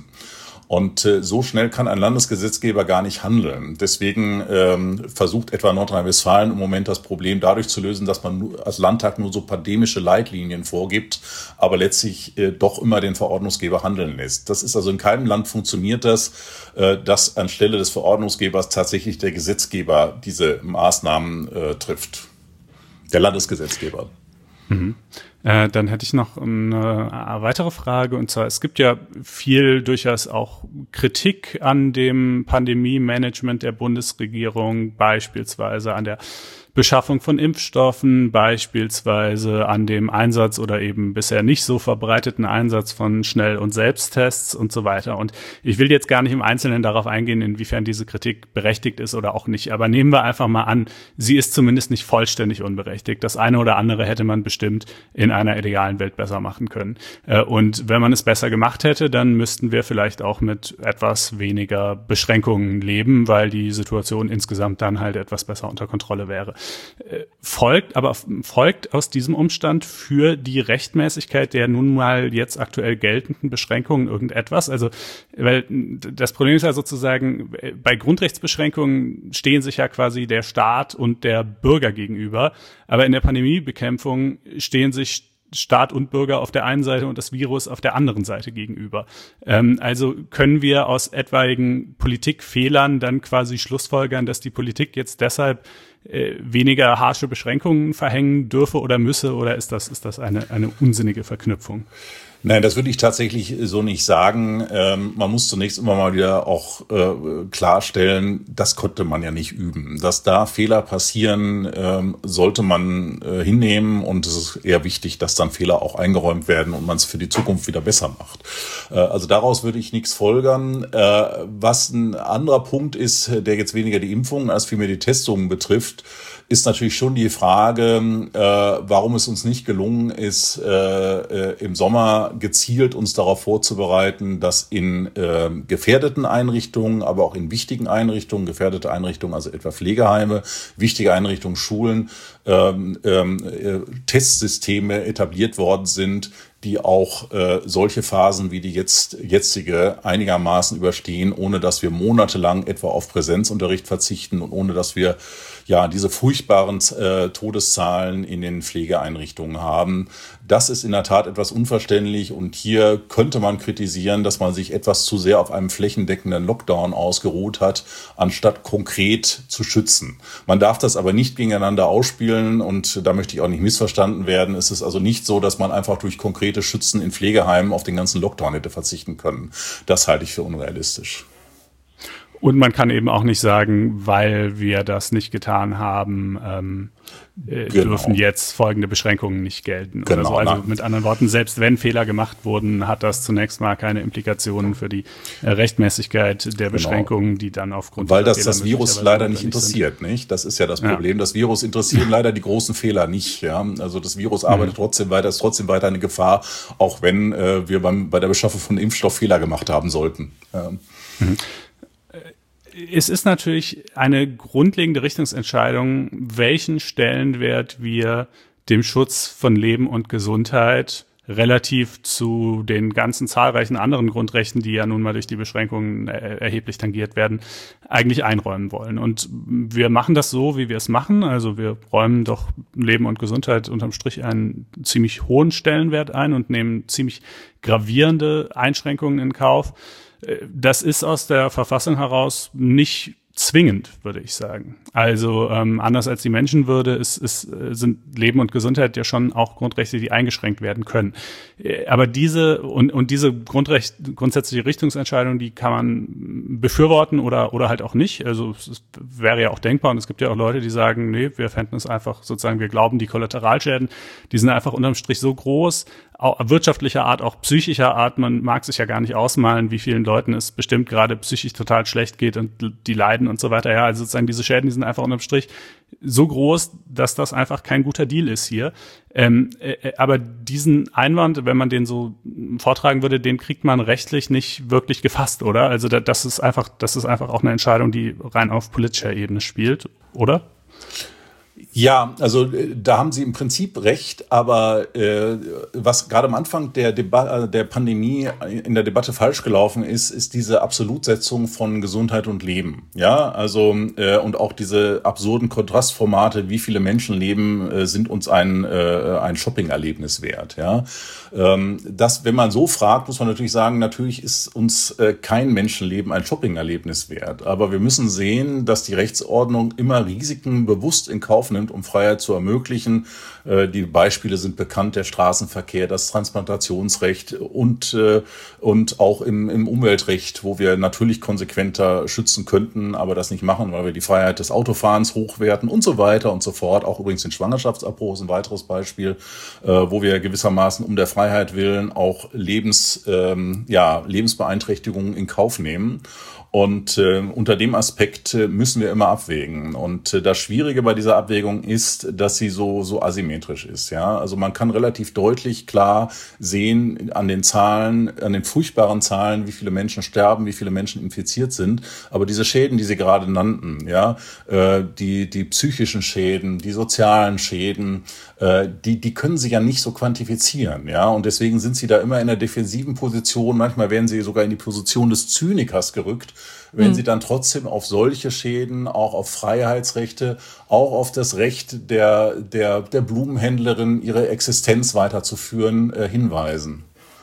Und so schnell kann ein Landesgesetzgeber gar nicht handeln. Deswegen versucht etwa Nordrhein-Westfalen im Moment das Problem dadurch zu lösen, dass man als Landtag nur so pandemische Leitlinien vorgibt, aber letztlich doch immer den Verordnungsgeber handeln lässt. Das ist also in keinem Land funktioniert das, dass anstelle des Verordnungsgebers tatsächlich der Gesetzgeber diese Maßnahmen trifft. Der Landesgesetzgeber. Mhm. Dann hätte ich noch eine weitere Frage, und zwar, es gibt ja viel durchaus auch Kritik an dem Pandemie-Management der Bundesregierung, beispielsweise an der Beschaffung von Impfstoffen, beispielsweise an dem Einsatz oder eben bisher nicht so verbreiteten Einsatz von Schnell- und Selbsttests und so weiter. Und ich will jetzt gar nicht im Einzelnen darauf eingehen, inwiefern diese Kritik berechtigt ist oder auch nicht. Aber nehmen wir einfach mal an, sie ist zumindest nicht vollständig unberechtigt. Das eine oder andere hätte man bestimmt in einer idealen Welt besser machen können. Und wenn man es besser gemacht hätte, dann müssten wir vielleicht auch mit etwas weniger Beschränkungen leben, weil die Situation insgesamt dann halt etwas besser unter Kontrolle wäre. Folgt aus diesem Umstand für die Rechtmäßigkeit der nun mal jetzt aktuell geltenden Beschränkungen irgendetwas? Also, weil das Problem ist ja sozusagen, bei Grundrechtsbeschränkungen stehen sich ja quasi der Staat und der Bürger gegenüber, aber in der Pandemiebekämpfung stehen sich Staat und Bürger auf der einen Seite und das Virus auf der anderen Seite gegenüber. Also können wir aus etwaigen Politikfehlern dann quasi schlussfolgern, dass die Politik jetzt deshalb weniger harsche Beschränkungen verhängen dürfe oder müsse, oder ist das eine unsinnige Verknüpfung? Nein, das würde ich tatsächlich so nicht sagen. Man muss zunächst immer mal wieder auch klarstellen, das konnte man ja nicht üben. Dass da Fehler passieren, sollte man hinnehmen, und es ist eher wichtig, dass dann Fehler auch eingeräumt werden und man es für die Zukunft wieder besser macht. Also daraus würde ich nichts folgern. Was ein anderer Punkt ist, der jetzt weniger die Impfungen als vielmehr die Testungen betrifft, ist natürlich schon die Frage, warum es uns nicht gelungen ist, im Sommer gezielt uns darauf vorzubereiten, dass in gefährdeten Einrichtungen, aber auch in wichtigen Einrichtungen, gefährdete Einrichtungen, also etwa Pflegeheime, wichtige Einrichtungen, Schulen, Testsysteme etabliert worden sind, die auch solche Phasen wie die jetzige einigermaßen überstehen, ohne dass wir monatelang etwa auf Präsenzunterricht verzichten und ohne dass wir ja diese furchtbaren Todeszahlen in den Pflegeeinrichtungen haben. Das ist in der Tat etwas unverständlich, und hier könnte man kritisieren, dass man sich etwas zu sehr auf einem flächendeckenden Lockdown ausgeruht hat, anstatt konkret zu schützen. Man darf das aber nicht gegeneinander ausspielen, und da möchte ich auch nicht missverstanden werden. Es ist also nicht so, dass man einfach durch konkrete Schützen in Pflegeheimen auf den ganzen Lockdown hätte verzichten können. Das halte ich für unrealistisch. Und man kann eben auch nicht sagen, weil wir das nicht getan haben, dürfen jetzt folgende Beschränkungen nicht gelten. Genau, oder so. Also mit anderen Worten, selbst wenn Fehler gemacht wurden, hat das zunächst mal keine Implikationen für die Rechtmäßigkeit der Beschränkungen, die dann aufgrund weil das Virus leider nicht interessiert, nicht? Das ist ja das Problem. Ja. Das Virus interessiert leider die großen Fehler nicht. Ja? Also das Virus arbeitet trotzdem weiter, ist trotzdem weiter eine Gefahr, auch wenn wir bei der Beschaffung von Impfstoff Fehler gemacht haben sollten. Es ist natürlich eine grundlegende Richtungsentscheidung, welchen Stellenwert wir dem Schutz von Leben und Gesundheit relativ zu den ganzen zahlreichen anderen Grundrechten, die ja nun mal durch die Beschränkungen erheblich tangiert werden, eigentlich einräumen wollen. Und wir machen das so, wie wir es machen. Also wir räumen doch Leben und Gesundheit unterm Strich einen ziemlich hohen Stellenwert ein und nehmen ziemlich gravierende Einschränkungen in Kauf. Das ist aus der Verfassung heraus nicht zwingend, würde ich sagen. Also anders als die Menschenwürde sind Leben und Gesundheit ja schon auch Grundrechte, die eingeschränkt werden können. Aber diese grundsätzliche Richtungsentscheidung, die kann man befürworten oder halt auch nicht. Also es wäre ja auch denkbar, und es gibt ja auch Leute, die sagen, nee, wir fänden es einfach sozusagen, wir glauben, die Kollateralschäden, die sind einfach unterm Strich so groß, auch wirtschaftlicher Art, auch psychischer Art, man mag sich ja gar nicht ausmalen, wie vielen Leuten es bestimmt gerade psychisch total schlecht geht und die leiden und so weiter. Ja, also sozusagen diese Schäden, die sind einfach unterm Strich so groß, dass das einfach kein guter Deal ist hier. Aber diesen Einwand, wenn man den so vortragen würde, den kriegt man rechtlich nicht wirklich gefasst, oder? Also das ist einfach auch eine Entscheidung, die rein auf politischer Ebene spielt, oder? Ja, also da haben Sie im Prinzip recht, aber was gerade am Anfang der Pandemie in der Debatte falsch gelaufen ist diese Absolutsetzung von Gesundheit und Leben. Ja, also und auch diese absurden Kontrastformate, wie viele Menschenleben sind uns ein Shopping-Erlebnis wert. Ja, das, wenn man so fragt, muss man natürlich sagen, natürlich ist uns kein Menschenleben ein Shopping-Erlebnis wert. Aber wir müssen sehen, dass die Rechtsordnung immer Risiken bewusst in Kauf nimmt, um Freiheit zu ermöglichen. Die Beispiele sind bekannt, der Straßenverkehr, das Transplantationsrecht und auch im Umweltrecht, wo wir natürlich konsequenter schützen könnten, aber das nicht machen, weil wir die Freiheit des Autofahrens hochwerten und so weiter und so fort. Auch übrigens den Schwangerschaftsabbruch ist ein weiteres Beispiel, wo wir gewissermaßen um der Freiheit willen auch Lebensbeeinträchtigungen in Kauf nehmen. Und unter dem Aspekt müssen wir immer abwägen. Und das Schwierige bei dieser Abwägung ist, dass sie so asymmetrisch ist. Ja, also man kann relativ deutlich klar sehen an den Zahlen, an den furchtbaren Zahlen, wie viele Menschen sterben, wie viele Menschen infiziert sind. Aber diese Schäden, die Sie gerade nannten, ja, die psychischen Schäden, die sozialen Schäden, die können Sie ja nicht so quantifizieren. Ja, und deswegen sind Sie da immer in der defensiven Position. Manchmal werden Sie sogar in die Position des Zynikers gerückt, wenn Sie dann trotzdem auf solche Schäden, auch auf Freiheitsrechte, auch auf das Recht der Blumenhändlerin, ihre Existenz weiterzuführen, hinweisen.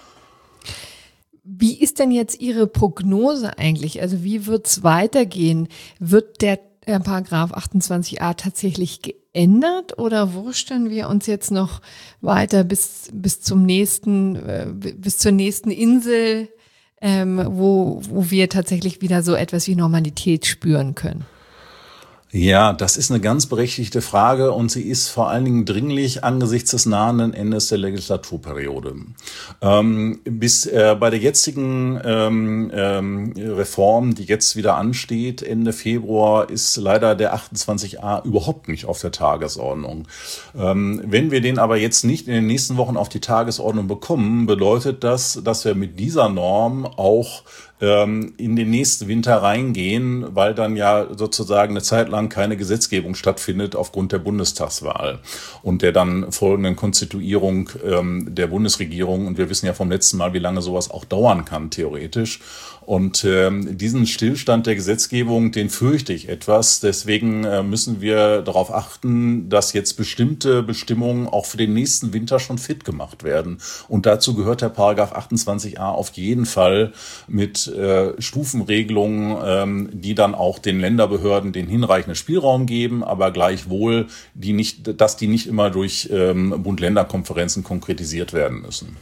Wie ist denn jetzt Ihre Prognose eigentlich? Also wie wird es weitergehen? Wird der Paragraph 28a tatsächlich geändert oder wursteln wir uns jetzt noch weiter bis zur nächsten Insel, wo wir tatsächlich wieder so etwas wie Normalität spüren können? Ja, das ist eine ganz berechtigte Frage und sie ist vor allen Dingen dringlich angesichts des nahenden Endes der Legislaturperiode. Bis bei der jetzigen Reform, die jetzt wieder ansteht, Ende Februar, ist leider der 28a überhaupt nicht auf der Tagesordnung. Wenn wir den aber jetzt nicht in den nächsten Wochen auf die Tagesordnung bekommen, bedeutet das, dass wir mit dieser Norm auch in den nächsten Winter reingehen, weil dann ja sozusagen eine Zeit lang keine Gesetzgebung stattfindet aufgrund der Bundestagswahl und der dann folgenden Konstituierung der Bundesregierung. Und wir wissen ja vom letzten Mal, wie lange sowas auch dauern kann, theoretisch. Und diesen Stillstand der Gesetzgebung, den fürchte ich etwas. Deswegen müssen wir darauf achten, dass jetzt bestimmte Bestimmungen auch für den nächsten Winter schon fit gemacht werden. Und dazu gehört der Paragraph 28a auf jeden Fall mit Stufenregelungen, die dann auch den Länderbehörden den hinreichenden Spielraum geben, aber gleichwohl die nicht immer durch Bund-Länder-Konferenzen konkretisiert werden müssen.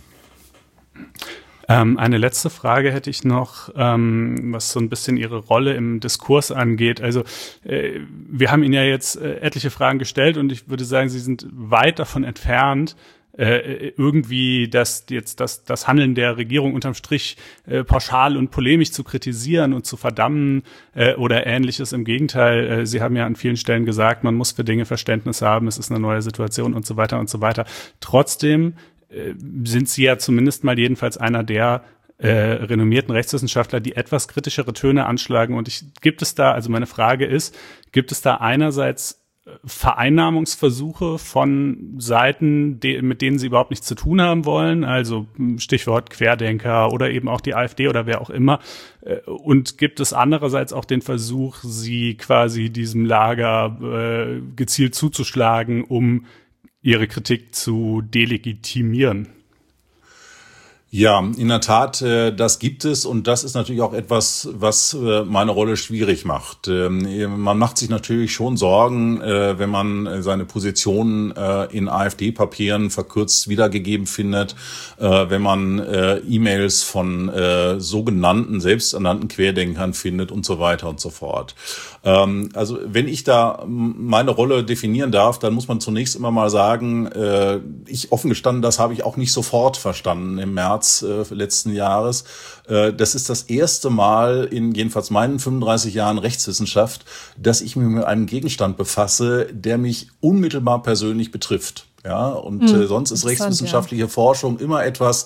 Eine letzte Frage hätte ich noch, was so ein bisschen Ihre Rolle im Diskurs angeht. Also wir haben Ihnen ja jetzt etliche Fragen gestellt und ich würde sagen, Sie sind weit davon entfernt, irgendwie das Handeln der Regierung unterm Strich pauschal und polemisch zu kritisieren und zu verdammen oder Ähnliches. Im Gegenteil, Sie haben ja an vielen Stellen gesagt, man muss für Dinge Verständnis haben, es ist eine neue Situation und so weiter und so weiter. Trotzdem sind Sie ja zumindest mal jedenfalls einer der renommierten Rechtswissenschaftler, die etwas kritischere Töne anschlagen. Und meine Frage ist, gibt es da einerseits Vereinnahmungsversuche von Seiten, mit denen Sie überhaupt nichts zu tun haben wollen, also Stichwort Querdenker oder eben auch die AfD oder wer auch immer, und gibt es andererseits auch den Versuch, Sie quasi diesem Lager gezielt zuzuschlagen, um Ihre Kritik zu delegitimieren? Ja, in der Tat, das gibt es und das ist natürlich auch etwas, was meine Rolle schwierig macht. Man macht sich natürlich schon Sorgen, wenn man seine Positionen in AfD-Papieren verkürzt wiedergegeben findet, wenn man E-Mails von sogenannten, selbsternannten Querdenkern findet und so weiter und so fort. Also wenn ich da meine Rolle definieren darf, dann muss man zunächst immer mal sagen, ich offen gestanden, das habe ich auch nicht sofort verstanden im März letzten Jahres. Das ist das erste Mal in jedenfalls meinen 35 Jahren Rechtswissenschaft, dass ich mich mit einem Gegenstand befasse, der mich unmittelbar persönlich betrifft. Ja, und sonst ist rechtswissenschaftliche Forschung immer etwas,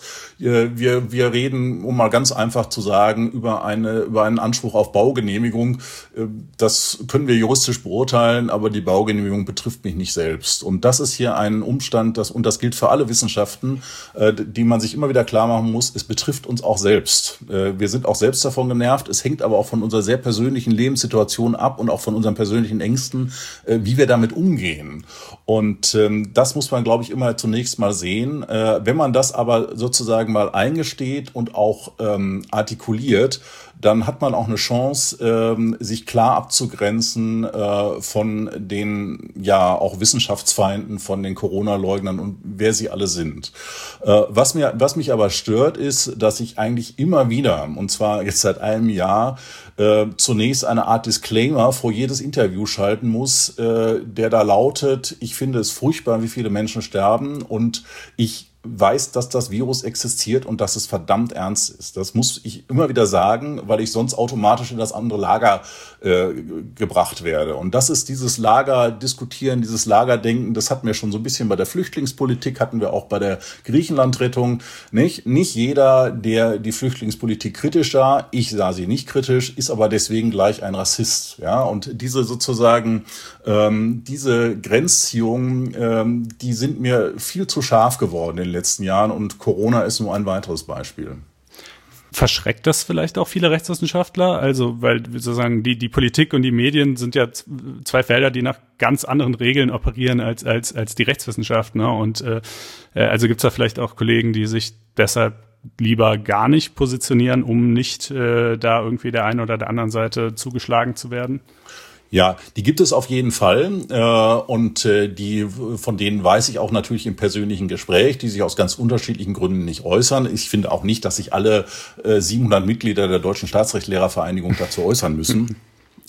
wir reden, um mal ganz einfach zu sagen, über einen Anspruch auf Baugenehmigung. Das können wir juristisch beurteilen, aber die Baugenehmigung betrifft mich nicht selbst. Und das ist hier ein Umstand, und das gilt für alle Wissenschaften, die man sich immer wieder klar machen muss, es betrifft uns auch selbst. Wir sind auch selbst davon genervt. Es hängt aber auch von unserer sehr persönlichen Lebenssituation ab und auch von unseren persönlichen Ängsten, wie wir damit umgehen. Und das muss man, glaube ich, immer zunächst mal sehen. Wenn man das aber sozusagen mal eingesteht und auch artikuliert, dann hat man auch eine Chance, sich klar abzugrenzen von den auch Wissenschaftsfeinden, von den Corona-Leugnern und wer sie alle sind. Was mich aber stört, ist, dass ich eigentlich immer wieder, und zwar jetzt seit einem Jahr, zunächst eine Art Disclaimer vor jedes Interview schalten muss, der da lautet: Ich finde es furchtbar, wie viele Menschen sterben, und ich weiß, dass das Virus existiert und dass es verdammt ernst ist. Das muss ich immer wieder sagen, weil ich sonst automatisch in das andere Lager gebracht werde. Und das ist dieses Lagerdiskutieren, dieses Lagerdenken, das hatten wir schon so ein bisschen bei der Flüchtlingspolitik, hatten wir auch bei der Griechenland-Rettung. Nicht jeder, der die Flüchtlingspolitik kritisch sah, ich sah sie nicht kritisch, ist aber deswegen gleich ein Rassist. Ja, und diese sozusagen, diese Grenzziehungen, die sind mir viel zu scharf geworden in den letzten Jahren, und Corona ist nur ein weiteres Beispiel. Verschreckt das vielleicht auch viele Rechtswissenschaftler? Also, weil sozusagen die Politik und die Medien sind ja zwei Felder, die nach ganz anderen Regeln operieren als die Rechtswissenschaft, ne? Und also gibt's da vielleicht auch Kollegen, die sich deshalb lieber gar nicht positionieren, um nicht da irgendwie der einen oder der anderen Seite zugeschlagen zu werden? Ja, die gibt es auf jeden Fall, und von denen weiß ich auch natürlich im persönlichen Gespräch, die sich aus ganz unterschiedlichen Gründen nicht äußern. Ich finde auch nicht, dass sich alle 700 Mitglieder der Deutschen Staatsrechtlehrervereinigung dazu äußern müssen.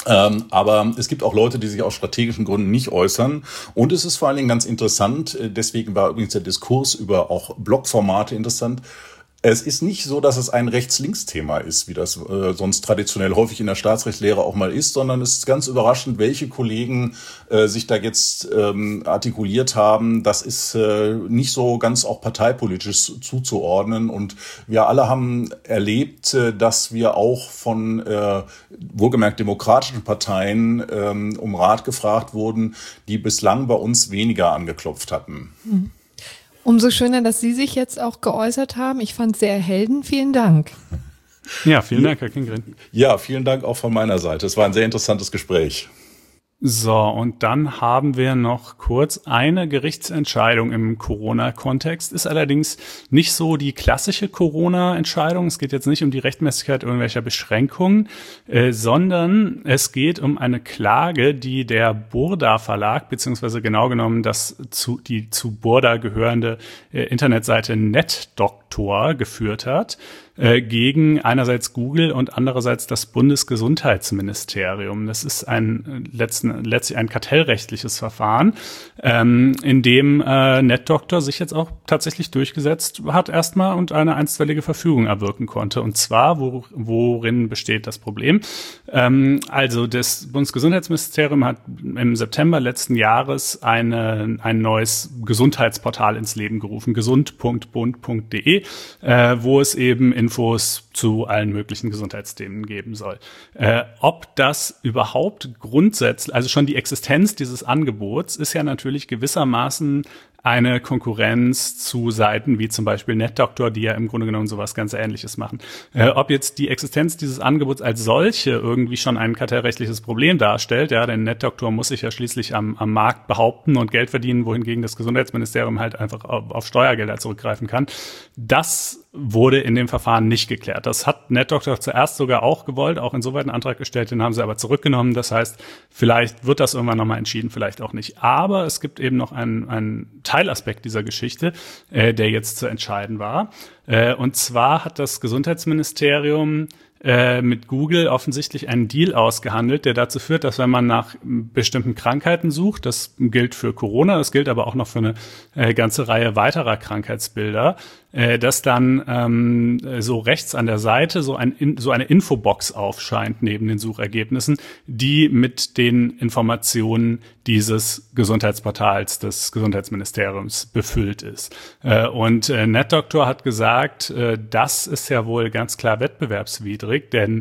Aber es gibt auch Leute, die sich aus strategischen Gründen nicht äußern. Und es ist vor allen Dingen ganz interessant, deswegen war übrigens der Diskurs über auch Blogformate interessant. Es ist nicht so, dass es ein Rechts-Links-Thema ist, wie das sonst traditionell häufig in der Staatsrechtslehre auch mal ist, sondern es ist ganz überraschend, welche Kollegen sich da jetzt artikuliert haben. Das ist nicht so ganz auch parteipolitisch zuzuordnen. Und wir alle haben erlebt, dass wir auch von wohlgemerkt demokratischen Parteien um Rat gefragt wurden, die bislang bei uns weniger angeklopft hatten. Mhm. Umso schöner, dass Sie sich jetzt auch geäußert haben. Ich fand es sehr erhellend. Vielen Dank. Ja, vielen Dank, Herr Kingren. Ja, vielen Dank auch von meiner Seite. Es war ein sehr interessantes Gespräch. So, und dann haben wir noch kurz eine Gerichtsentscheidung im Corona-Kontext. Ist allerdings nicht so die klassische Corona-Entscheidung. Es geht jetzt nicht um die Rechtmäßigkeit irgendwelcher Beschränkungen, sondern es geht um eine Klage, die der Burda Verlag, beziehungsweise genau genommen die zu Burda gehörende Internetseite NetDoktor geführt hat, gegen einerseits Google und andererseits das Bundesgesundheitsministerium. Das ist letztlich ein kartellrechtliches Verfahren, in dem NetDoktor sich jetzt auch tatsächlich durchgesetzt hat erstmal und eine einstweilige Verfügung erwirken konnte. Und zwar, worin besteht das Problem? Also das Bundesgesundheitsministerium hat im September letzten Jahres ein neues Gesundheitsportal ins Leben gerufen, gesund.bund.de, wo es eben Infos zu allen möglichen Gesundheitsthemen geben soll. Ob das überhaupt grundsätzlich, also schon die Existenz dieses Angebots ist ja natürlich gewissermaßen eine Konkurrenz zu Seiten wie zum Beispiel NetDoctor, die ja im Grunde genommen sowas ganz Ähnliches machen. Ob jetzt die Existenz dieses Angebots als solche irgendwie schon ein kartellrechtliches Problem darstellt, ja, denn NetDoctor muss sich ja schließlich am Markt behaupten und Geld verdienen, wohingegen das Gesundheitsministerium halt einfach auf Steuergelder zurückgreifen kann. Das wurde in dem Verfahren nicht geklärt. Das hat NetDoctor zuerst sogar auch gewollt, auch insoweit einen Antrag gestellt, den haben sie aber zurückgenommen. Das heißt, vielleicht wird das irgendwann nochmal entschieden, vielleicht auch nicht. Aber es gibt eben noch einen Teilaspekt dieser Geschichte, der jetzt zu entscheiden war. Und zwar hat das Gesundheitsministerium mit Google offensichtlich einen Deal ausgehandelt, der dazu führt, dass wenn man nach bestimmten Krankheiten sucht, das gilt für Corona, das gilt aber auch noch für eine ganze Reihe weiterer Krankheitsbilder, dass dann so rechts an der Seite so eine Infobox aufscheint neben den Suchergebnissen, die mit den Informationen dieses Gesundheitsportals des Gesundheitsministeriums befüllt ist. Und NetDoctor hat gesagt, das ist ja wohl ganz klar wettbewerbswidrig, denn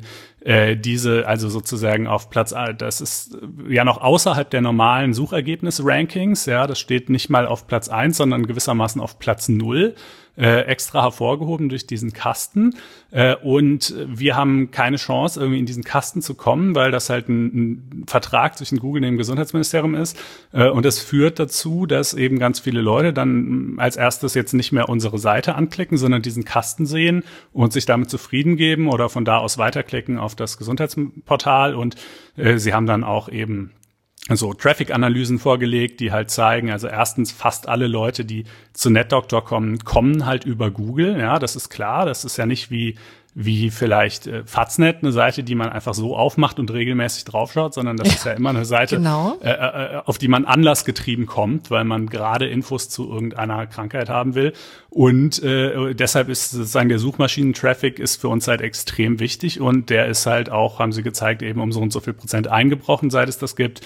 also sozusagen auf Platz, das ist ja noch außerhalb der normalen Suchergebnis-Rankings, ja, das steht nicht mal auf Platz 1, sondern gewissermaßen auf Platz 0, extra hervorgehoben durch diesen Kasten. Und wir haben keine Chance, irgendwie in diesen Kasten zu kommen, weil das halt ein Vertrag zwischen Google und dem Gesundheitsministerium ist. Und das führt dazu, dass eben ganz viele Leute dann als erstes jetzt nicht mehr unsere Seite anklicken, sondern diesen Kasten sehen und sich damit zufrieden geben oder von da aus weiterklicken auf das Gesundheitsportal. Und sie haben dann auch eben so Traffic-Analysen vorgelegt, die halt zeigen, also erstens fast alle Leute, die zu NetDoctor kommen halt über Google. Ja, das ist klar. Das ist ja nicht wie vielleicht Faznet, eine Seite, die man einfach so aufmacht und regelmäßig draufschaut, sondern das ist ja immer eine Seite, genau, auf die man anlassgetrieben kommt, weil man gerade Infos zu irgendeiner Krankheit haben will. Und deshalb ist sozusagen der Suchmaschinen-Traffic ist für uns halt extrem wichtig und der ist halt auch, haben sie gezeigt, eben um so und so viel Prozent eingebrochen, seit es das gibt.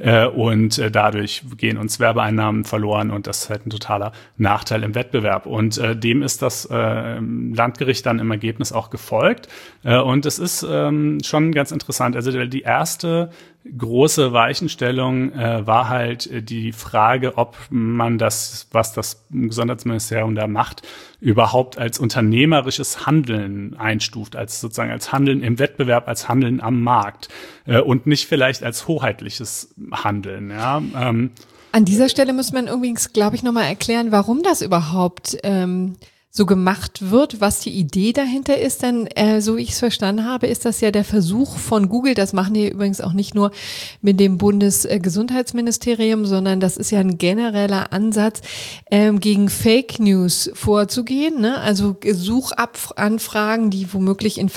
Und dadurch gehen uns Werbeeinnahmen verloren und das ist halt ein totaler Nachteil im Wettbewerb. Und dem ist das Landgericht dann im Ergebnis auch gefolgt. Und es ist schon ganz interessant. Also die erste große Weichenstellung war halt die Frage, ob man das, was das Gesundheitsministerium da macht, überhaupt als unternehmerisches Handeln einstuft, als sozusagen als Handeln im Wettbewerb, als Handeln am Markt und nicht vielleicht als hoheitliches Handeln. Ja. An dieser Stelle muss man übrigens, glaube ich, nochmal erklären, warum das überhaupt so gemacht wird, was die Idee dahinter ist, denn so wie ich es verstanden habe, ist das ja der Versuch von Google, das machen die übrigens auch nicht nur mit dem Bundesgesundheitsministerium, sondern das ist ja ein genereller Ansatz, gegen Fake News vorzugehen, ne? Also Suchanfragen, die womöglich in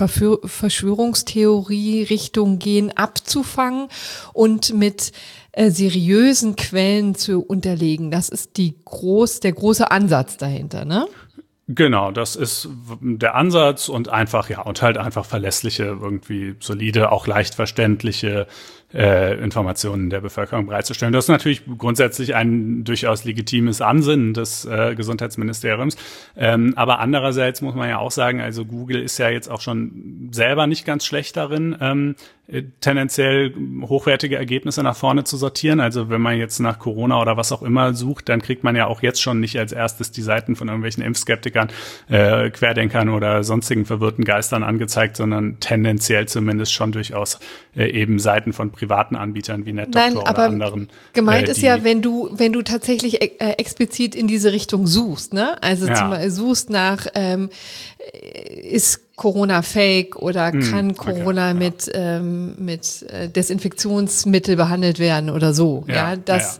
Verschwörungstheorie-Richtung gehen, abzufangen und mit seriösen Quellen zu unterlegen. Das ist der große Ansatz dahinter, ne? Genau, das ist der Ansatz und einfach, ja, und halt einfach verlässliche, irgendwie solide, auch leicht verständliche Informationen der Bevölkerung bereitzustellen. Das ist natürlich grundsätzlich ein durchaus legitimes Ansinnen des Gesundheitsministeriums. Aber andererseits muss man ja auch sagen, also Google ist ja jetzt auch schon selber nicht ganz schlecht darin, tendenziell hochwertige Ergebnisse nach vorne zu sortieren. Also wenn man jetzt nach Corona oder was auch immer sucht, dann kriegt man ja auch jetzt schon nicht als erstes die Seiten von irgendwelchen Impfskeptikern, Querdenkern oder sonstigen verwirrten Geistern angezeigt, sondern tendenziell zumindest schon durchaus eben Seiten von privaten Anbietern wie NetDoctor oder anderen. Gemeint ist ja, wenn du tatsächlich explizit in diese Richtung suchst, ne? Also zum Beispiel suchst nach ist Corona fake oder kann Corona mit Desinfektionsmittel behandelt werden oder so. Ja,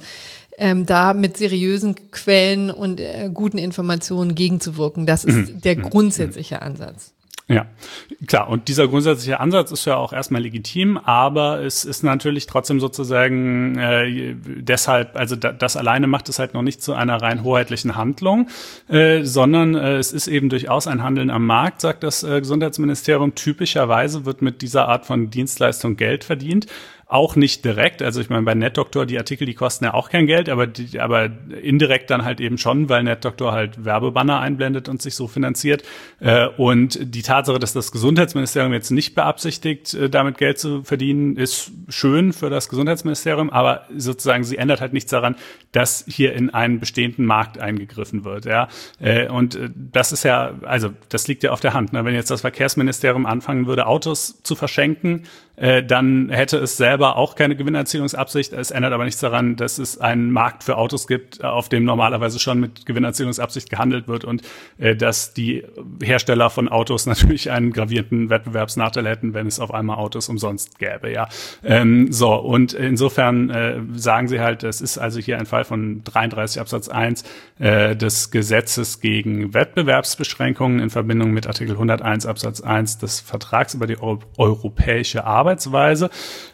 da mit seriösen Quellen und guten Informationen gegenzuwirken, das ist der grundsätzliche Ansatz. Ja, klar. Und dieser grundsätzliche Ansatz ist ja auch erstmal legitim, aber es ist natürlich trotzdem sozusagen deshalb, also das alleine macht es halt noch nicht zu einer rein hoheitlichen Handlung, sondern es ist eben durchaus ein Handeln am Markt, sagt das Gesundheitsministerium. Typischerweise wird mit dieser Art von Dienstleistung Geld verdient. auch nicht direkt. Also ich meine, bei NetDoktor, die Artikel, die kosten ja auch kein Geld, aber indirekt dann halt eben schon, weil NetDoktor halt Werbebanner einblendet und sich so finanziert. Und die Tatsache, dass das Gesundheitsministerium jetzt nicht beabsichtigt, damit Geld zu verdienen, ist schön für das Gesundheitsministerium, aber sozusagen sie ändert halt nichts daran, dass hier in einen bestehenden Markt eingegriffen wird. Ja, und das ist ja, also das liegt ja auf der Hand. Ne? Wenn jetzt das Verkehrsministerium anfangen würde, Autos zu verschenken, dann hätte es selber auch keine Gewinnerzielungsabsicht. Es ändert aber nichts daran, dass es einen Markt für Autos gibt, auf dem normalerweise schon mit Gewinnerzielungsabsicht gehandelt wird und dass die Hersteller von Autos natürlich einen gravierenden Wettbewerbsnachteil hätten, wenn es auf einmal Autos umsonst gäbe. Ja, so, und insofern sagen sie halt, es ist also hier ein Fall von 33 Absatz 1 des Gesetzes gegen Wettbewerbsbeschränkungen in Verbindung mit Artikel 101 Absatz 1 des Vertrags über die europäische Arbeitsweise,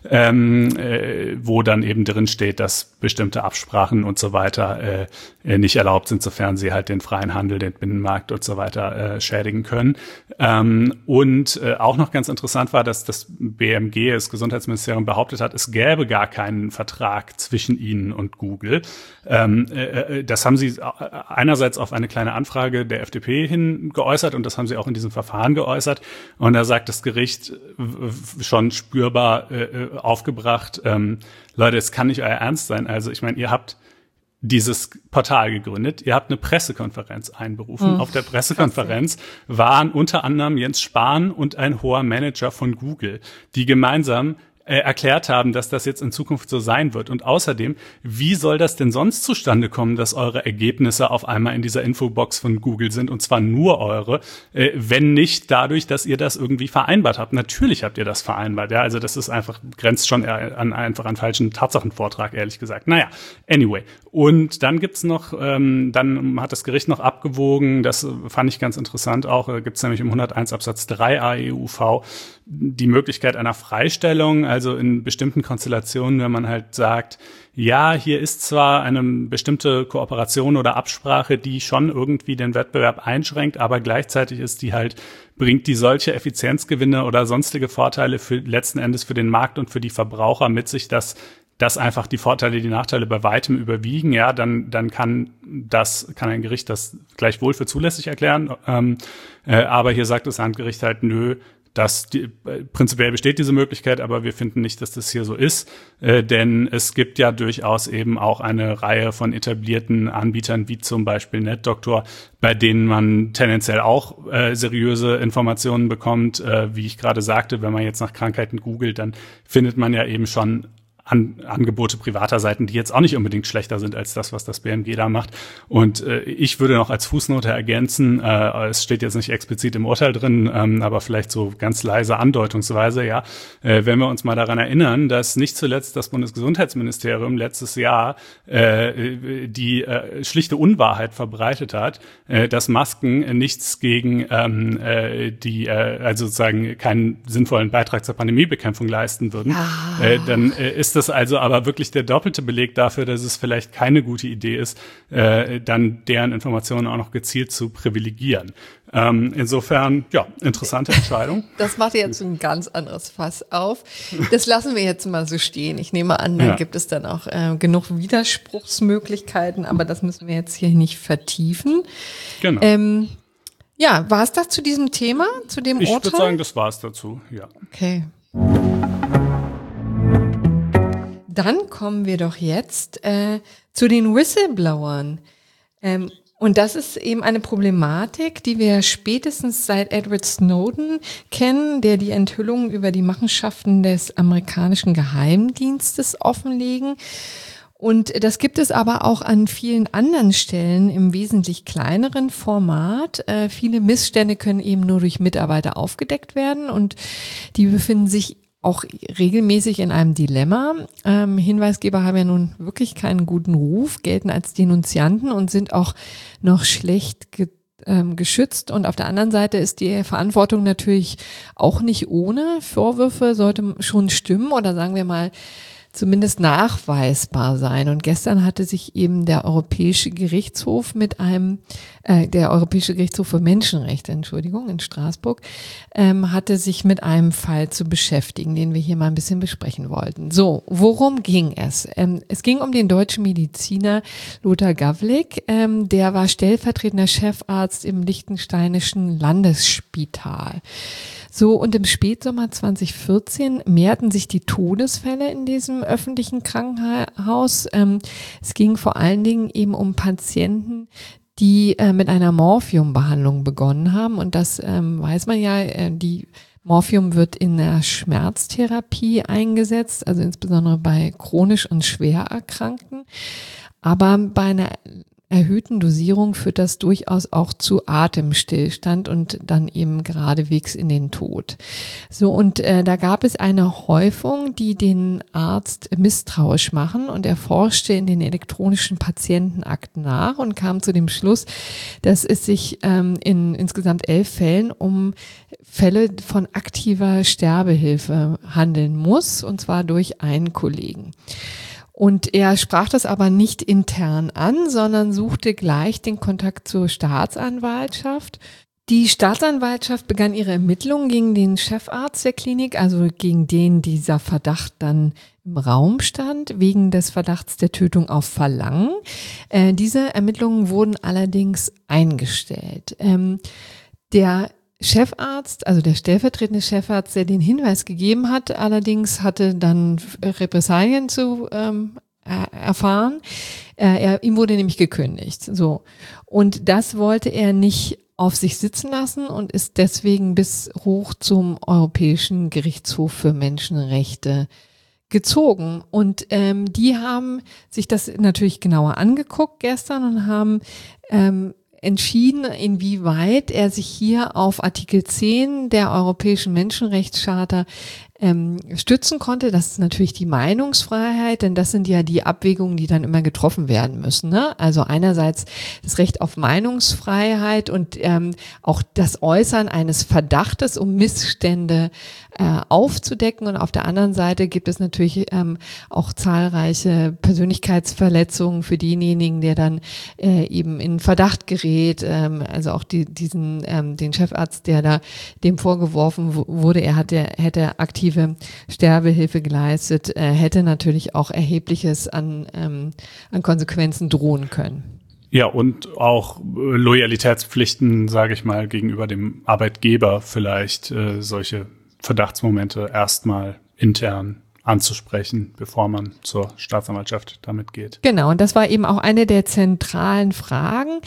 wo dann eben drin steht, dass bestimmte Absprachen und so weiter nicht erlaubt sind, sofern sie halt den freien Handel, den Binnenmarkt und so weiter schädigen können. Und auch noch ganz interessant war, dass das BMG, das Gesundheitsministerium, behauptet hat, es gäbe gar keinen Vertrag zwischen ihnen und Google. Das haben sie einerseits auf eine kleine Anfrage der FDP hin geäußert und das haben sie auch in diesem Verfahren geäußert. Und da sagt das Gericht schon spürbar aufgebracht, Leute, es kann nicht euer Ernst sein. Also ich meine, ihr habt dieses Portal gegründet, ihr habt eine Pressekonferenz einberufen. Auf der Pressekonferenz waren unter anderem Jens Spahn und ein hoher Manager von Google, die gemeinsam erklärt haben, dass das jetzt in Zukunft so sein wird. Und außerdem, wie soll das denn sonst zustande kommen, dass eure Ergebnisse auf einmal in dieser Infobox von Google sind, und zwar nur eure, wenn nicht dadurch, dass ihr das irgendwie vereinbart habt. Natürlich habt ihr das vereinbart, ja, also das ist einfach, grenzt schon an falschen Tatsachenvortrag, ehrlich gesagt. Naja, anyway. Und dann gibt's noch, dann hat das Gericht noch abgewogen, das fand ich ganz interessant auch, gibt's nämlich im 101 Absatz 3 AEUV die Möglichkeit einer Freistellung, also in bestimmten Konstellationen, wenn man halt sagt, ja, hier ist zwar eine bestimmte Kooperation oder Absprache, die schon irgendwie den Wettbewerb einschränkt, aber gleichzeitig bringt die solche Effizienzgewinne oder sonstige Vorteile letzten Endes für den Markt und für die Verbraucher mit sich, dass einfach die Vorteile, die Nachteile bei weitem überwiegen, ja, dann kann ein Gericht das gleichwohl für zulässig erklären. Aber hier sagt das Landgericht halt, nö, prinzipiell besteht diese Möglichkeit, aber wir finden nicht, dass das hier so ist, denn es gibt ja durchaus eben auch eine Reihe von etablierten Anbietern, wie zum Beispiel NetDoktor, bei denen man tendenziell auch seriöse Informationen bekommt. Wie ich gerade sagte, wenn man jetzt nach Krankheiten googelt, dann findet man ja eben schon Angebote privater Seiten, die jetzt auch nicht unbedingt schlechter sind als das, was das BMG da macht. Und ich würde noch als Fußnote ergänzen, es steht jetzt nicht explizit im Urteil drin, aber vielleicht so ganz leise andeutungsweise, ja, wenn wir uns mal daran erinnern, dass nicht zuletzt das Bundesgesundheitsministerium letztes Jahr die schlichte Unwahrheit verbreitet hat, dass Masken nichts gegen also sozusagen keinen sinnvollen Beitrag zur Pandemiebekämpfung leisten würden, dann ist das also aber wirklich der doppelte Beleg dafür, dass es vielleicht keine gute Idee ist, dann deren Informationen auch noch gezielt zu privilegieren. Insofern, ja, interessante Entscheidung. Das macht jetzt ein ganz anderes Fass auf. Das lassen wir jetzt mal so stehen. Ich nehme an, da gibt es dann auch genug Widerspruchsmöglichkeiten, aber das müssen wir jetzt hier nicht vertiefen. Genau. Ja, war es das zu diesem Thema, zu dem Urteil? Ich würde sagen, das war es dazu, ja. Okay. Dann kommen wir doch jetzt zu den Whistleblowern. Und das ist eben eine Problematik, die wir spätestens seit Edward Snowden kennen, der die Enthüllungen über die Machenschaften des amerikanischen Geheimdienstes offenlegen. Und das gibt es aber auch an vielen anderen Stellen im wesentlich kleineren Format. Viele Missstände können eben nur durch Mitarbeiter aufgedeckt werden und die befinden sich auch regelmäßig in einem Dilemma. Hinweisgeber haben ja nun wirklich keinen guten Ruf, gelten als Denunzianten und sind auch noch schlecht geschützt. Und auf der anderen Seite ist die Verantwortung natürlich auch nicht ohne. Vorwürfe sollte schon stimmen oder sagen wir mal, zumindest nachweisbar sein. Und gestern hatte sich eben der Europäische Gerichtshof der Europäische Gerichtshof für Menschenrechte, in Straßburg, hatte sich mit einem Fall zu beschäftigen, den wir hier mal ein bisschen besprechen wollten. So, worum ging es? Es ging um den deutschen Mediziner Lothar Gawlik, der war stellvertretender Chefarzt im Liechtensteinischen Landesspital. So, und im Spätsommer 2014 mehrten sich die Todesfälle in diesem öffentlichen Krankenhaus. Es ging vor allen Dingen eben um Patienten, die mit einer Morphiumbehandlung begonnen haben. Und das weiß man ja, die Morphium wird in der Schmerztherapie eingesetzt, also insbesondere bei chronisch und schwer Erkrankten. Aber bei einer erhöhten Dosierung führt das durchaus auch zu Atemstillstand und dann eben geradewegs in den Tod. So, und da gab es eine Häufung, die den Arzt misstrauisch machen, und er forschte in den elektronischen Patientenakten nach und kam zu dem Schluss, dass es sich in insgesamt 11 Fällen um Fälle von aktiver Sterbehilfe handeln muss, und zwar durch einen Kollegen. Und er sprach das aber nicht intern an, sondern suchte gleich den Kontakt zur Staatsanwaltschaft. Die Staatsanwaltschaft begann ihre Ermittlungen gegen den Chefarzt der Klinik, also gegen den dieser Verdacht dann im Raum stand, wegen des Verdachts der Tötung auf Verlangen. Diese Ermittlungen wurden allerdings eingestellt. Der Chefarzt, also der stellvertretende Chefarzt, der den Hinweis gegeben hat, allerdings hatte dann Repressalien zu erfahren. Ihm wurde nämlich gekündigt. So. Und das wollte er nicht auf sich sitzen lassen und ist deswegen bis hoch zum Europäischen Gerichtshof für Menschenrechte gezogen. Und die haben sich das natürlich genauer angeguckt gestern und haben entschieden, inwieweit er sich hier auf Artikel 10 der Europäischen Menschenrechtscharta stützen konnte. Das ist natürlich die Meinungsfreiheit, denn das sind ja die Abwägungen, die dann immer getroffen werden müssen, ne? Also einerseits das Recht auf Meinungsfreiheit und auch das Äußern eines Verdachtes, um Missstände aufzudecken, und auf der anderen Seite gibt es natürlich auch zahlreiche Persönlichkeitsverletzungen für denjenigen, der dann eben in Verdacht gerät, also auch den Chefarzt, der da dem vorgeworfen wurde, er hätte aktive Sterbehilfe geleistet, hätte natürlich auch Erhebliches an Konsequenzen drohen können. Ja, und auch Loyalitätspflichten, sage ich mal, gegenüber dem Arbeitgeber vielleicht solche Verdachtsmomente erstmal intern anzusprechen, bevor man zur Staatsanwaltschaft damit geht. Genau, und das war eben auch eine der zentralen Fragen.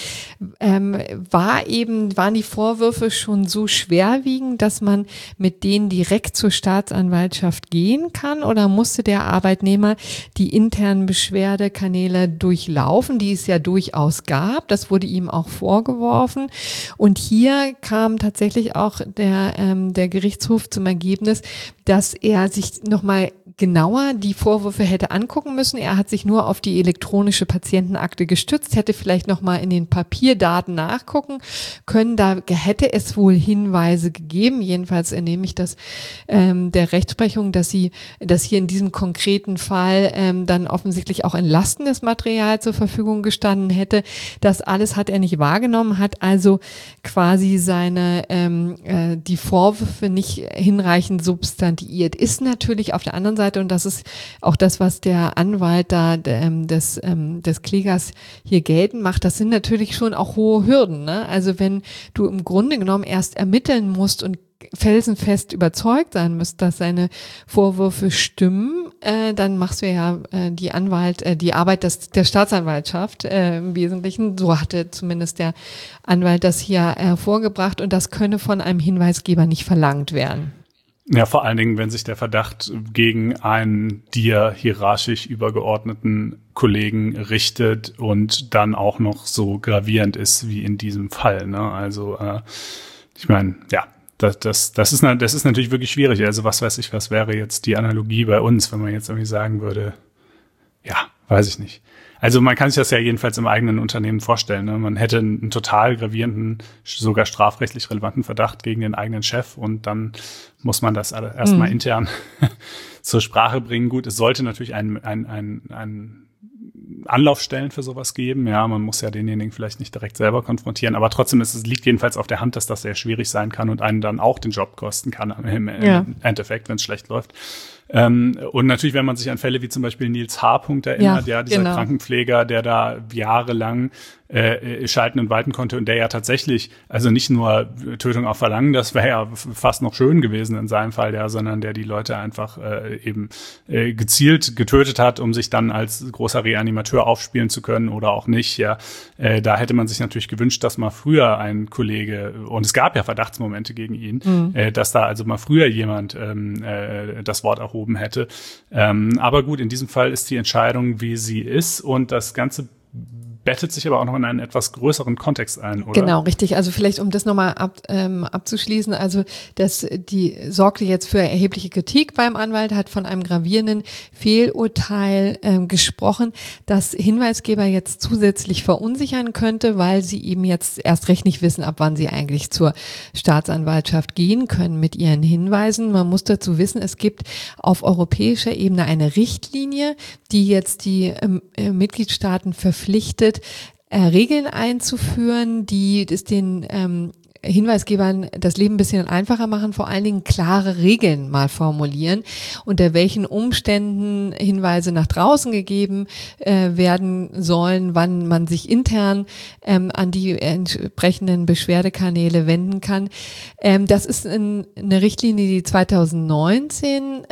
Waren die Vorwürfe schon so schwerwiegend, dass man mit denen direkt zur Staatsanwaltschaft gehen kann, oder musste der Arbeitnehmer die internen Beschwerdekanäle durchlaufen, die es ja durchaus gab? Das wurde ihm auch vorgeworfen. Und hier kam tatsächlich auch der Gerichtshof zum Ergebnis, dass er sich nochmal genauer die Vorwürfe hätte angucken müssen. Er hat sich nur auf die elektronische Patientenakte gestützt, hätte vielleicht nochmal in den Papierdaten nachgucken können. Da hätte es wohl Hinweise gegeben. Jedenfalls entnehme ich das der Rechtsprechung, dass hier in diesem konkreten Fall dann offensichtlich auch entlastendes Material zur Verfügung gestanden hätte. Das alles hat er nicht wahrgenommen, hat also quasi die Vorwürfe nicht hinreichend substantiiert. Ist natürlich auf der anderen Seite, und das ist auch das, was der Anwalt da des Klägers hier geltend macht, das sind natürlich schon auch hohe Hürden, ne? Also wenn du im Grunde genommen erst ermitteln musst und felsenfest überzeugt sein müsst, dass seine Vorwürfe stimmen, dann machst du ja die Arbeit der Staatsanwaltschaft im Wesentlichen. So hatte zumindest der Anwalt das hier vorgebracht, und das könne von einem Hinweisgeber nicht verlangt werden. Ja, vor allen Dingen, wenn sich der Verdacht gegen einen dir hierarchisch übergeordneten Kollegen richtet und dann auch noch so gravierend ist wie in diesem Fall, ne? Also ich meine, ja, das ist natürlich wirklich schwierig. Also was weiß ich, was wäre jetzt die Analogie bei uns, wenn man jetzt irgendwie sagen würde, ja, weiß ich nicht. Also man kann sich das ja jedenfalls im eigenen Unternehmen vorstellen. Ne? Man hätte einen total gravierenden, sogar strafrechtlich relevanten Verdacht gegen den eigenen Chef und dann muss man das erstmal intern zur Sprache bringen. Gut, es sollte natürlich ein Anlaufstellen für sowas geben. Ja, man muss ja denjenigen vielleicht nicht direkt selber konfrontieren, aber trotzdem liegt jedenfalls auf der Hand, dass das sehr schwierig sein kann und einen dann auch den Job kosten kann im Endeffekt, wenn es schlecht läuft. Und natürlich, wenn man sich an Fälle wie zum Beispiel Nils H. erinnert, dieser Krankenpfleger, der da jahrelang schalten und walten konnte und der ja tatsächlich, also nicht nur Tötung auf Verlangen, das wäre ja fast noch schön gewesen in seinem Fall, sondern der die Leute einfach gezielt getötet hat, um sich dann als großer Reanimateur aufspielen zu können oder auch nicht. Ja, da hätte man sich natürlich gewünscht, dass mal früher ein Kollege, und es gab ja Verdachtsmomente gegen ihn, dass da also mal früher jemand das Wort erhoben hätte. Aber gut, in diesem Fall ist die Entscheidung, wie sie ist, und das Ganze bettet sich aber auch noch in einen etwas größeren Kontext ein, oder? Genau, richtig. Also vielleicht, um das nochmal abzuschließen, also die sorgte jetzt für erhebliche Kritik beim Anwalt, hat von einem gravierenden Fehlurteil gesprochen, das Hinweisgeber jetzt zusätzlich verunsichern könnte, weil sie eben jetzt erst recht nicht wissen, ab wann sie eigentlich zur Staatsanwaltschaft gehen können mit ihren Hinweisen. Man muss dazu wissen, es gibt auf europäischer Ebene eine Richtlinie, die jetzt die Mitgliedstaaten verpflichtet, Regeln einzuführen, die es den Hinweisgebern das Leben ein bisschen einfacher machen, vor allen Dingen klare Regeln mal formulieren, unter welchen Umständen Hinweise nach draußen gegeben werden sollen, wann man sich intern an die entsprechenden Beschwerdekanäle wenden kann. Das ist eine Richtlinie, die 2019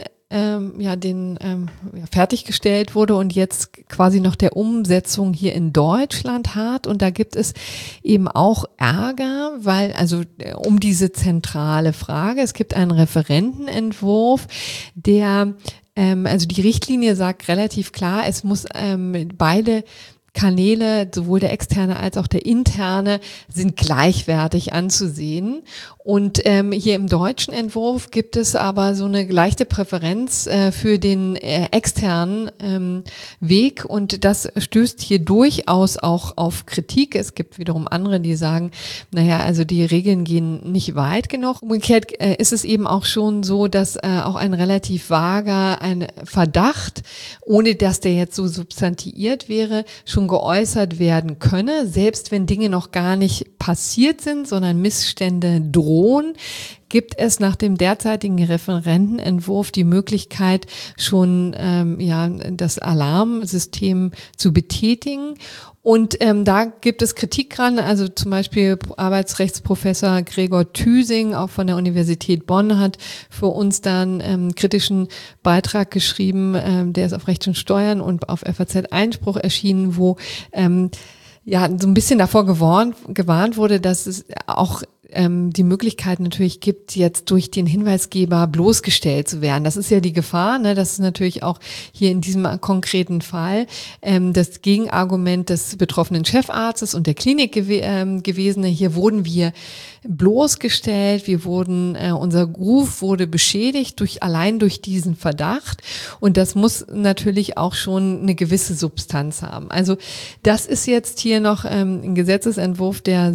fertiggestellt wurde und jetzt quasi noch der Umsetzung hier in Deutschland hat. Und da gibt es eben auch Ärger, weil, also um diese zentrale Frage, es gibt einen Referentenentwurf, der, also die Richtlinie sagt relativ klar, es muss beide Kanäle, sowohl der externe als auch der interne, sind gleichwertig anzusehen. Und hier im deutschen Entwurf gibt es aber so eine leichte Präferenz für den externen Weg, und das stößt hier durchaus auch auf Kritik. Es gibt wiederum andere, die sagen, naja, also die Regeln gehen nicht weit genug. Umgekehrt ist es eben auch schon so, dass auch ein relativ vager ein Verdacht, ohne dass der jetzt so substantiiert wäre, schon geäußert werden könne, selbst wenn Dinge noch gar nicht passiert sind, sondern Missstände drohen, gibt es nach dem derzeitigen Referentenentwurf die Möglichkeit, schon das Alarmsystem zu betätigen. Und da gibt es Kritik dran, also zum Beispiel Arbeitsrechtsprofessor Gregor Thüsing, auch von der Universität Bonn, hat für uns dann einen kritischen Beitrag geschrieben, der ist auf Recht und Steuern und auf FAZ Einspruch erschienen, wo so ein bisschen davor gewarnt wurde, dass es auch die Möglichkeit natürlich gibt, jetzt durch den Hinweisgeber bloßgestellt zu werden. Das ist ja die Gefahr, ne? Das ist natürlich auch hier in diesem konkreten Fall das Gegenargument des betroffenen Chefarztes und der Klinik gewesen. Hier wurden wir bloßgestellt, unser Ruf wurde beschädigt allein durch diesen Verdacht, und das muss natürlich auch schon eine gewisse Substanz haben. Also das ist jetzt hier noch ein Gesetzesentwurf, der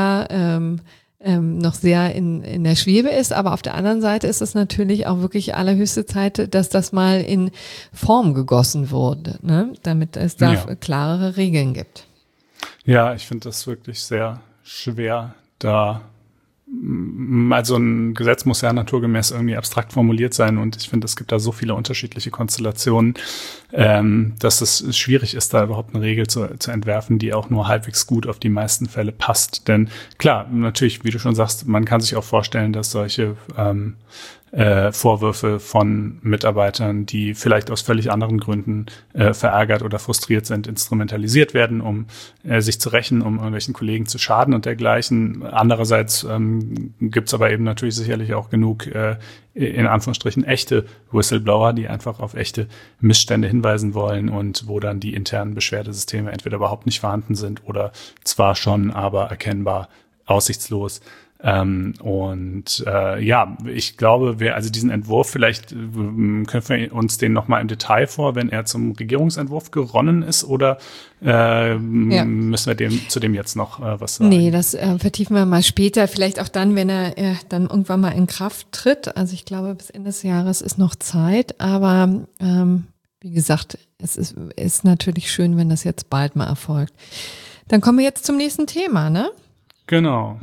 noch sehr in der Schwebe ist, aber auf der anderen Seite ist es natürlich auch wirklich allerhöchste Zeit, dass das mal in Form gegossen wurde, ne? Damit es da klarere Regeln gibt. Ja, ich finde das wirklich sehr schwer, da, also ein Gesetz muss ja naturgemäß irgendwie abstrakt formuliert sein, und ich finde, es gibt da so viele unterschiedliche Konstellationen, dass es schwierig ist, da überhaupt eine Regel zu entwerfen, die auch nur halbwegs gut auf die meisten Fälle passt. Denn klar, natürlich, wie du schon sagst, man kann sich auch vorstellen, dass solche Vorwürfe von Mitarbeitern, die vielleicht aus völlig anderen Gründen verärgert oder frustriert sind, instrumentalisiert werden, um sich zu rächen, um irgendwelchen Kollegen zu schaden und dergleichen. Andererseits gibt's aber eben natürlich sicherlich auch genug in Anführungsstrichen echte Whistleblower, die einfach auf echte Missstände hinweisen wollen und wo dann die internen Beschwerdesysteme entweder überhaupt nicht vorhanden sind oder zwar schon, aber erkennbar aussichtslos. Ich glaube, also diesen Entwurf, vielleicht können wir uns den nochmal im Detail vor, wenn er zum Regierungsentwurf geronnen ist, oder müssen wir zu dem jetzt noch was sagen? Nee, das vertiefen wir mal später, vielleicht auch dann, wenn er dann irgendwann mal in Kraft tritt. Also ich glaube, bis Ende des Jahres ist noch Zeit, aber wie gesagt, es ist natürlich schön, wenn das jetzt bald mal erfolgt. Dann kommen wir jetzt zum nächsten Thema, ne? Genau.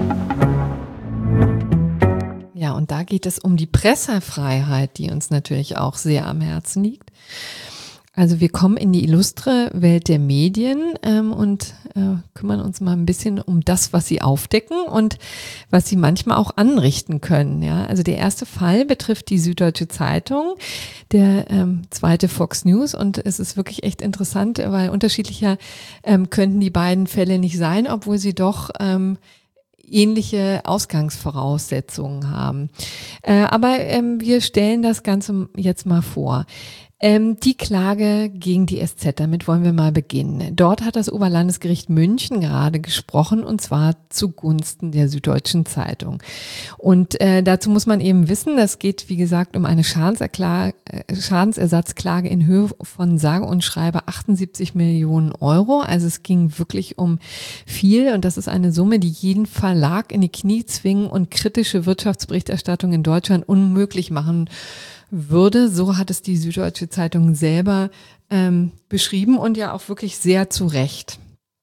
Ja, und da geht es um die Pressefreiheit, die uns natürlich auch sehr am Herzen liegt. Also wir kommen in die illustre Welt der Medien und kümmern uns mal ein bisschen um das, was sie aufdecken und was sie manchmal auch anrichten können. Ja, also der erste Fall betrifft die Süddeutsche Zeitung, der zweite Fox News, und es ist wirklich echt interessant, weil unterschiedlicher könnten die beiden Fälle nicht sein, obwohl sie doch ähnliche Ausgangsvoraussetzungen haben. Aber wir stellen das Ganze jetzt mal vor. Die Klage gegen die SZ, damit wollen wir mal beginnen. Dort hat das Oberlandesgericht München gerade gesprochen, und zwar zugunsten der Süddeutschen Zeitung. Und dazu muss man eben wissen, das geht, wie gesagt, um eine Schadensersatzklage in Höhe von sage und schreibe 78 Millionen Euro. Also es ging wirklich um viel, und das ist eine Summe, die jeden Verlag in die Knie zwingen und kritische Wirtschaftsberichterstattung in Deutschland unmöglich machen würde. So hat es die Süddeutsche Zeitung selber beschrieben, und ja auch wirklich sehr zu Recht.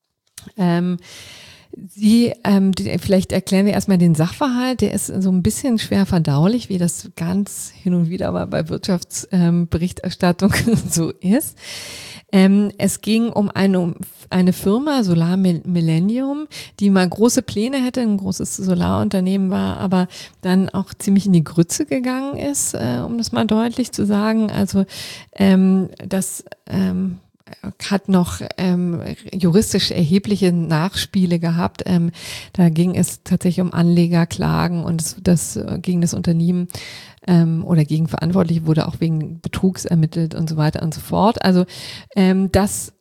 Vielleicht erklären wir erstmal den Sachverhalt, der ist so ein bisschen schwer verdaulich, wie das ganz hin und wieder aber bei Wirtschaftsberichterstattung so ist. Es ging um eine Firma, Solar Millennium, die mal große Pläne hätte, ein großes Solarunternehmen war, aber dann auch ziemlich in die Grütze gegangen ist, um das mal deutlich zu sagen. Also das hat noch juristisch erhebliche Nachspiele gehabt. Da ging es tatsächlich um Anlegerklagen, und das gegen das Unternehmen oder gegen Verantwortliche wurde auch wegen Betrugs ermittelt und so weiter und so fort. Also das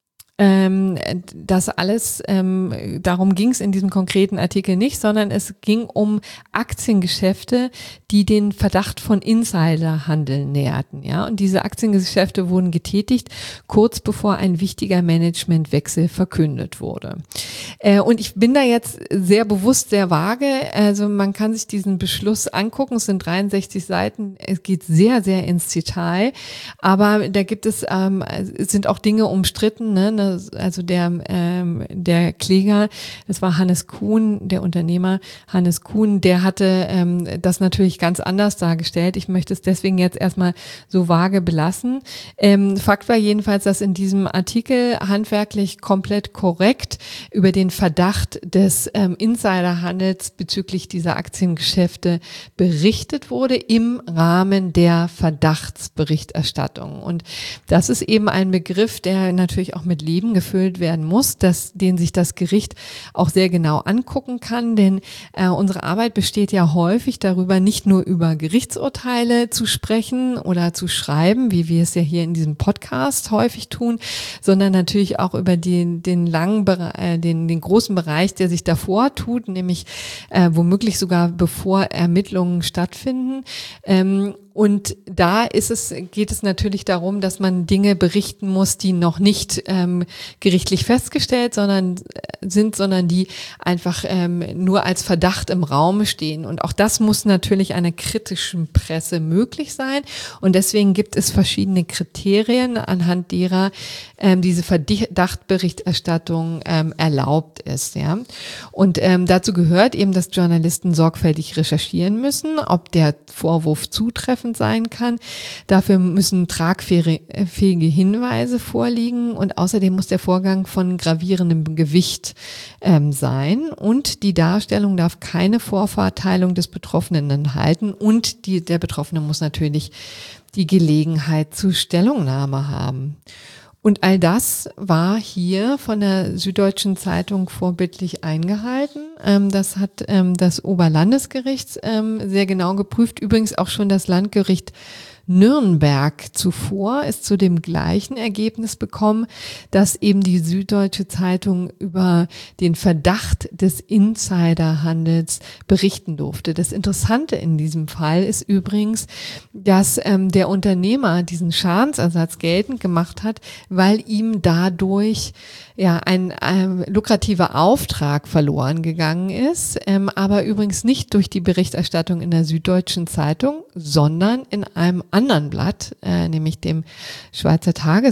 alles, darum ging es in diesem konkreten Artikel nicht, sondern es ging um Aktiengeschäfte, die den Verdacht von Insiderhandel näherten, ja. Und diese Aktiengeschäfte wurden getätigt, kurz bevor ein wichtiger Managementwechsel verkündet wurde. Und ich bin da jetzt sehr bewusst sehr vage. Also man kann sich diesen Beschluss angucken. Es sind 63 Seiten. Es geht sehr, sehr ins Detail. Aber da gibt es sind auch Dinge umstritten, ne? Also der Kläger, das war Hannes Kuhn, der Unternehmer Hannes Kuhn, der hatte das natürlich ganz anders dargestellt. Ich möchte es deswegen jetzt erstmal so vage belassen. Fakt war jedenfalls, dass in diesem Artikel handwerklich komplett korrekt über den Verdacht des Insiderhandels bezüglich dieser Aktiengeschäfte berichtet wurde im Rahmen der Verdachtsberichterstattung. Und das ist eben ein Begriff, der natürlich auch mit Leben gefüllt werden muss, den sich das Gericht auch sehr genau angucken kann, denn unsere Arbeit besteht ja häufig darüber, nicht nur über Gerichtsurteile zu sprechen oder zu schreiben, wie wir es ja hier in diesem Podcast häufig tun, sondern natürlich auch über den großen Bereich, der sich davor tut, nämlich womöglich sogar bevor Ermittlungen stattfinden. Und da geht es natürlich darum, dass man Dinge berichten muss, die noch nicht gerichtlich festgestellt sondern die einfach nur als Verdacht im Raum stehen. Und auch das muss natürlich einer kritischen Presse möglich sein. Und deswegen gibt es verschiedene Kriterien, anhand derer diese Verdachtsberichterstattung erlaubt ist. Ja? Und dazu gehört eben, dass Journalisten sorgfältig recherchieren müssen, ob der Vorwurf zutreffend sein kann. Dafür müssen tragfähige Hinweise vorliegen, und außerdem muss der Vorgang von gravierendem Gewicht sein, und die Darstellung darf keine Vorverteilung des Betroffenen enthalten, und der Betroffene muss natürlich die Gelegenheit zur Stellungnahme haben. Und all das war hier von der Süddeutschen Zeitung vorbildlich eingehalten. Das hat das Oberlandesgericht sehr genau geprüft. Übrigens auch schon das Landgericht Nürnberg zuvor ist zu dem gleichen Ergebnis gekommen, dass eben die Süddeutsche Zeitung über den Verdacht des Insiderhandels berichten durfte. Das Interessante in diesem Fall ist übrigens, dass der Unternehmer diesen Schadensersatz geltend gemacht hat, weil ihm dadurch ein lukrativer Auftrag verloren gegangen ist, aber übrigens nicht durch die Berichterstattung in der Süddeutschen Zeitung, sondern in einem anderen Blatt, nämlich dem Schweizer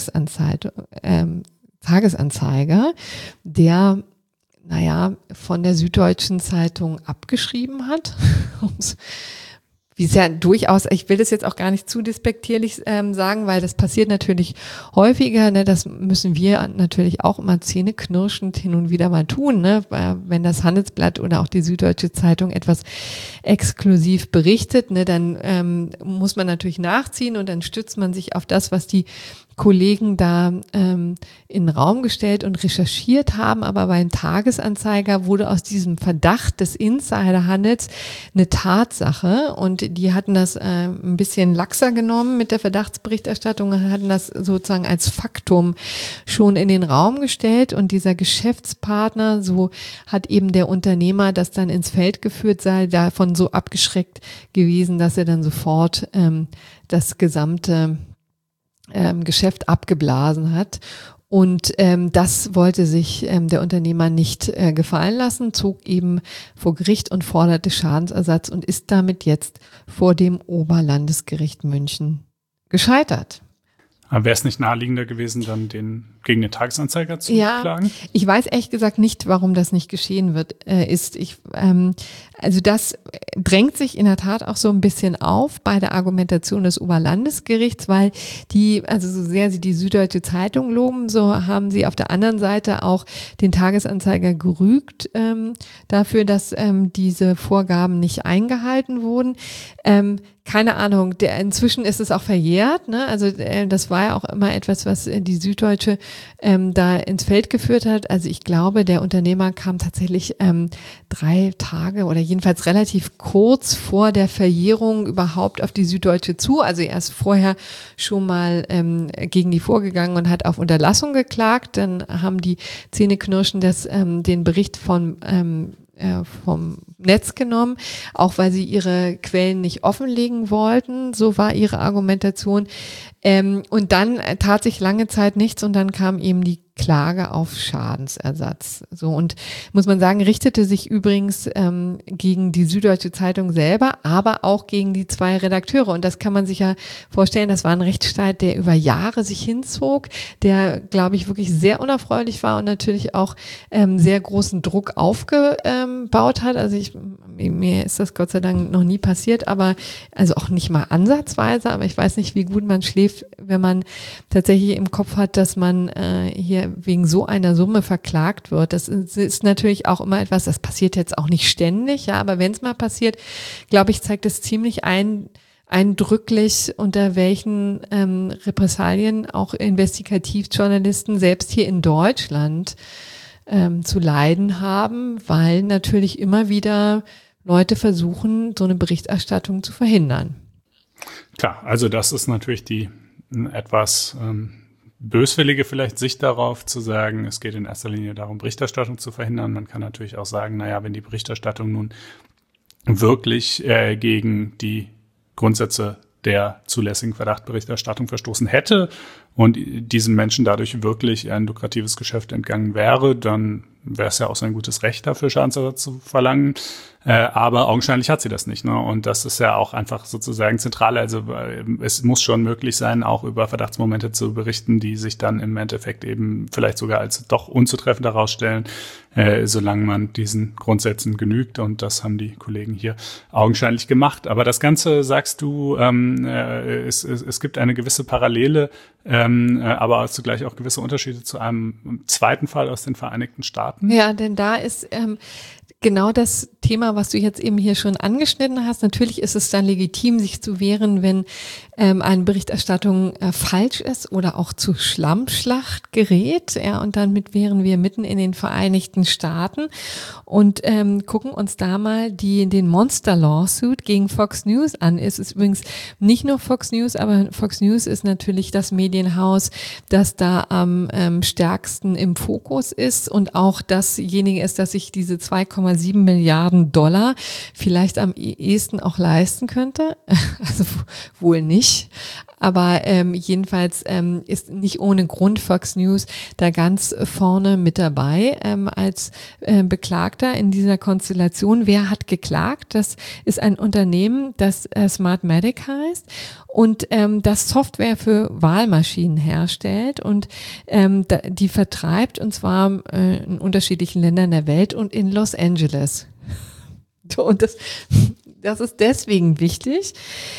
Tagesanzeiger, der von der Süddeutschen Zeitung abgeschrieben hat, wie es ja durchaus, ich will das jetzt auch gar nicht zu despektierlich sagen, weil das passiert natürlich häufiger, ne? Das müssen wir natürlich auch immer zähneknirschend hin und wieder mal tun, ne? Wenn das Handelsblatt oder auch die Süddeutsche Zeitung etwas exklusiv berichtet, ne, dann muss man natürlich nachziehen und dann stützt man sich auf das, was die Kollegen da in den Raum gestellt und recherchiert haben, aber beim Tagesanzeiger wurde aus diesem Verdacht des Insiderhandels eine Tatsache und die hatten das ein bisschen laxer genommen mit der Verdachtsberichterstattung und hatten das sozusagen als Faktum schon in den Raum gestellt und dieser Geschäftspartner, so hat eben der Unternehmer das dann ins Feld geführt, sei davon so abgeschreckt gewesen, dass er dann sofort das gesamte Geschäft abgeblasen hat. Und das wollte sich der Unternehmer nicht gefallen lassen, zog eben vor Gericht und forderte Schadensersatz und ist damit jetzt vor dem Oberlandesgericht München gescheitert. Aber wäre es nicht naheliegender gewesen, dann gegen den Tagesanzeiger zu klagen? Ich weiß ehrlich gesagt nicht, warum das nicht geschehen also das drängt sich in der Tat auch so ein bisschen auf bei der Argumentation des Oberlandesgerichts, weil also so sehr sie die Süddeutsche Zeitung loben, so haben sie auf der anderen Seite auch den Tagesanzeiger gerügt dafür, dass diese Vorgaben nicht eingehalten wurden. Keine Ahnung, inzwischen ist es auch verjährt, ne? Also das war ja auch immer etwas, was die Süddeutsche da ins Feld geführt hat. Also ich glaube, der Unternehmer kam tatsächlich 3 Tage oder jedenfalls relativ kurz vor der Verjährung überhaupt auf die Süddeutsche zu. Also er ist vorher schon mal gegen die vorgegangen und hat auf Unterlassung geklagt. Dann haben die Zähneknirschen den Bericht vom Netz genommen, auch weil sie ihre Quellen nicht offenlegen wollten. So war ihre Argumentation. Und dann tat sich lange Zeit nichts und dann kam eben die Klage auf Schadensersatz. So, und muss man sagen, richtete sich übrigens gegen die Süddeutsche Zeitung selber, aber auch gegen die 2 Redakteure. Und das kann man sich ja vorstellen, das war ein Rechtsstreit, der über Jahre sich hinzog, der, glaube ich, wirklich sehr unerfreulich war und natürlich auch sehr großen Druck aufgebaut hat. Also mir ist das Gott sei Dank noch nie passiert, aber also auch nicht mal ansatzweise, aber ich weiß nicht, wie gut man schläft, wenn man tatsächlich im Kopf hat, dass man hier wegen so einer Summe verklagt wird. Das ist natürlich auch immer etwas, das passiert jetzt auch nicht ständig, ja, aber wenn es mal passiert, glaube ich, zeigt es ziemlich eindrücklich, unter welchen Repressalien auch Investigativjournalisten selbst hier in Deutschland zu leiden haben, weil natürlich immer wieder Leute versuchen, so eine Berichterstattung zu verhindern. Klar, also das ist natürlich die etwas böswillige vielleicht Sicht darauf, zu sagen, es geht in erster Linie darum, Berichterstattung zu verhindern. Man kann natürlich auch sagen, wenn die Berichterstattung nun wirklich gegen die Grundsätze der zulässigen Verdachtberichterstattung verstoßen hätte und diesen Menschen dadurch wirklich ein lukratives Geschäft entgangen wäre, dann wäre es ja auch sein gutes Recht dafür, Schadensersatz zu verlangen. Aber augenscheinlich hat sie das nicht, ne? Und das ist ja auch einfach sozusagen zentral. Also es muss schon möglich sein, auch über Verdachtsmomente zu berichten, die sich dann im Endeffekt eben vielleicht sogar als doch unzutreffend herausstellen, solange man diesen Grundsätzen genügt. Und das haben die Kollegen hier augenscheinlich gemacht. Aber das Ganze, sagst du, es gibt eine gewisse Parallele, aber zugleich auch gewisse Unterschiede zu einem zweiten Fall aus den Vereinigten Staaten. Ja, denn da ist genau das Thema, was du jetzt eben hier schon angeschnitten hast. Natürlich ist es dann legitim, sich zu wehren, wenn eine Berichterstattung falsch ist oder auch zu Schlammschlacht gerät. Ja, und damit wären wir mitten in den Vereinigten Staaten und gucken uns da mal den Monster-Lawsuit gegen Fox News an. Es ist übrigens nicht nur Fox News, aber Fox News ist natürlich das Medienhaus, das da am stärksten im Fokus ist und auch dasjenige ist, das sich diese 2,7 Milliarden Dollar vielleicht am ehesten auch leisten könnte. Also wohl nicht. Aber jedenfalls ist nicht ohne Grund Fox News da ganz vorne mit dabei als Beklagter in dieser Konstellation. Wer hat geklagt? Das ist ein Unternehmen, das Smartmatic heißt und das Software für Wahlmaschinen herstellt und die vertreibt und zwar in unterschiedlichen Ländern der Welt und in Los Angeles. Und das ist deswegen wichtig,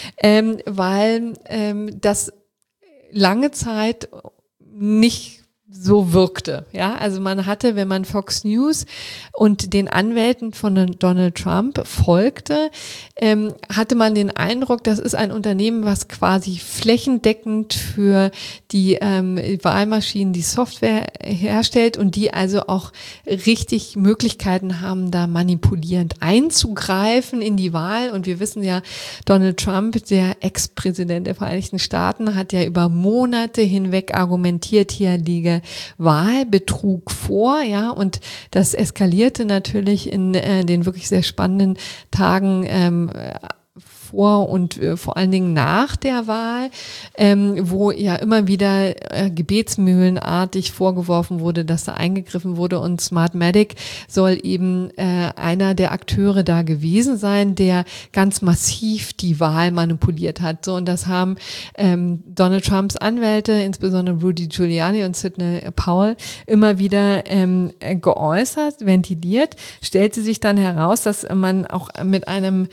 weil das lange Zeit nicht so wirkte. Ja, also man hatte, wenn man Fox News und den Anwälten von Donald Trump folgte, hatte man den Eindruck, das ist ein Unternehmen, was quasi flächendeckend für die Wahlmaschinen die Software herstellt und die also auch richtig Möglichkeiten haben, da manipulierend einzugreifen in die Wahl. Und wir wissen ja, Donald Trump, der Ex-Präsident der Vereinigten Staaten, hat ja über Monate hinweg argumentiert, hier liege Wahlbetrug vor, ja, und das eskalierte natürlich in den wirklich sehr spannenden Tagen vor und vor allen Dingen nach der Wahl, wo ja immer wieder gebetsmühlenartig vorgeworfen wurde, dass da eingegriffen wurde und Smartmatic soll eben einer der Akteure da gewesen sein, der ganz massiv die Wahl manipuliert hat. So, und das haben Donald Trumps Anwälte, insbesondere Rudy Giuliani und Sidney Powell, immer wieder geäußert, ventiliert, stellte sich dann heraus, dass man auch mit einer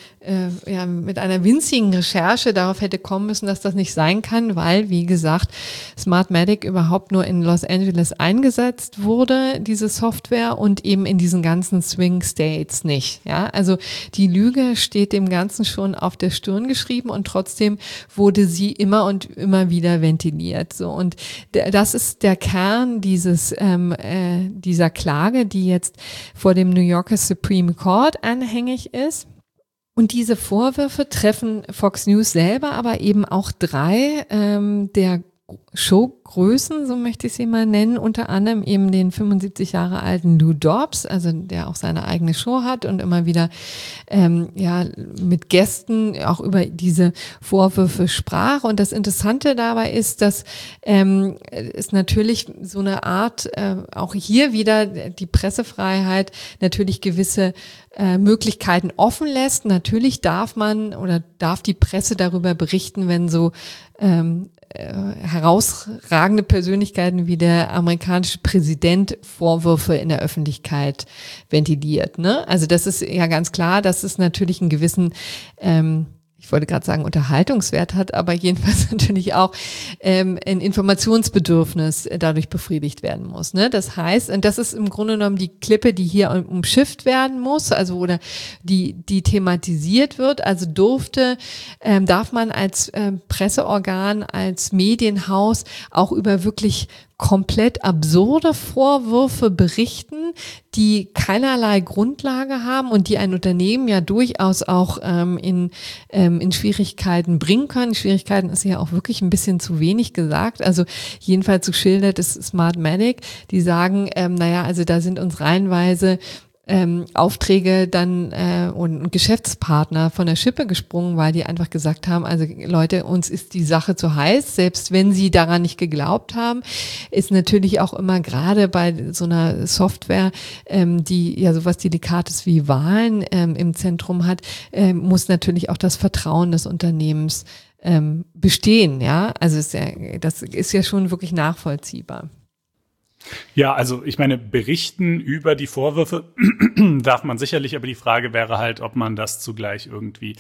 winzigen Recherche darauf hätte kommen müssen, dass das nicht sein kann, weil, wie gesagt, Smartmatic überhaupt nur in Los Angeles eingesetzt wurde, diese Software, und eben in diesen ganzen Swing States nicht. Ja, also die Lüge steht dem Ganzen schon auf der Stirn geschrieben und trotzdem wurde sie immer und immer wieder ventiliert. So, und das ist der Kern dieser Klage, die jetzt vor dem New Yorker Supreme Court anhängig ist. Und diese Vorwürfe treffen Fox News selber, aber eben auch drei der Showgrößen, so möchte ich sie mal nennen, unter anderem eben den 75 Jahre alten Lou Dobbs, also der auch seine eigene Show hat und immer wieder mit Gästen auch über diese Vorwürfe sprach. Und das Interessante dabei ist, dass es natürlich so eine Art, auch hier wieder die Pressefreiheit natürlich gewisse Möglichkeiten offen lässt. Natürlich darf die Presse darüber berichten, wenn so herausragende Persönlichkeiten wie der amerikanische Präsident Vorwürfe in der Öffentlichkeit ventiliert. Ne? Also das ist ja ganz klar, dass es natürlich einen gewissen, ich wollte gerade sagen, Unterhaltungswert hat, aber jedenfalls natürlich auch ein Informationsbedürfnis dadurch befriedigt werden muss. Ne? Das heißt, und das ist im Grunde genommen die Klippe, die hier umschifft werden muss, also oder die thematisiert wird. Also darf man als Presseorgan, als Medienhaus auch über wirklich komplett absurde Vorwürfe berichten, die keinerlei Grundlage haben und die ein Unternehmen ja durchaus auch in Schwierigkeiten bringen können. Schwierigkeiten ist ja auch wirklich ein bisschen zu wenig gesagt. Also jedenfalls so schildert es Smartmatic, die sagen, also da sind uns reihenweise Aufträge dann und Geschäftspartner von der Schippe gesprungen, weil die einfach gesagt haben, also Leute, uns ist die Sache zu heiß, selbst wenn sie daran nicht geglaubt haben, ist natürlich auch immer gerade bei so einer Software, die ja sowas Delikates wie Wahlen im Zentrum hat, muss natürlich auch das Vertrauen des Unternehmens bestehen, ja, also das ist ja schon wirklich nachvollziehbar. Ja, also ich meine, berichten über die Vorwürfe darf man sicherlich, aber die Frage wäre halt, ob man das zugleich irgendwie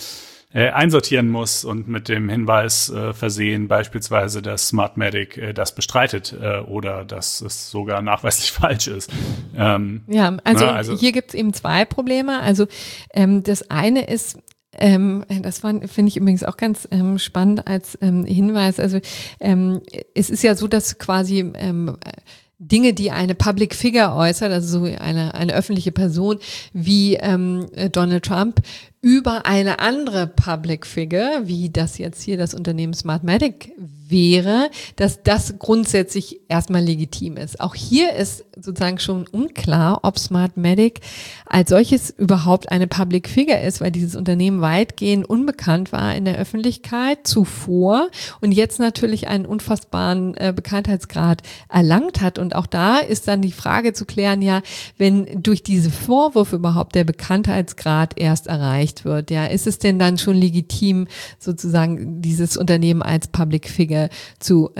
einsortieren muss und mit dem Hinweis versehen, beispielsweise, dass Smartmatic das bestreitet oder dass es sogar nachweislich falsch ist. Also hier gibt es eben zwei Probleme. Also das eine ist, das finde ich übrigens auch ganz spannend als Hinweis. Also es ist ja so, dass quasi Dinge, die eine Public Figure äußert, also so eine öffentliche Person wie Donald Trump, über eine andere Public Figure, wie das jetzt hier das Unternehmen Smartmatic wäre, dass das grundsätzlich erstmal legitim ist. Auch hier ist sozusagen schon unklar, ob Smartmatic als solches überhaupt eine Public Figure ist, weil dieses Unternehmen weitgehend unbekannt war in der Öffentlichkeit zuvor und jetzt natürlich einen unfassbaren Bekanntheitsgrad erlangt hat. Und auch da ist dann die Frage zu klären, ja, wenn durch diese Vorwürfe überhaupt der Bekanntheitsgrad erst erreicht wird, ja, ist es denn dann schon legitim, sozusagen dieses Unternehmen als Public Figure zu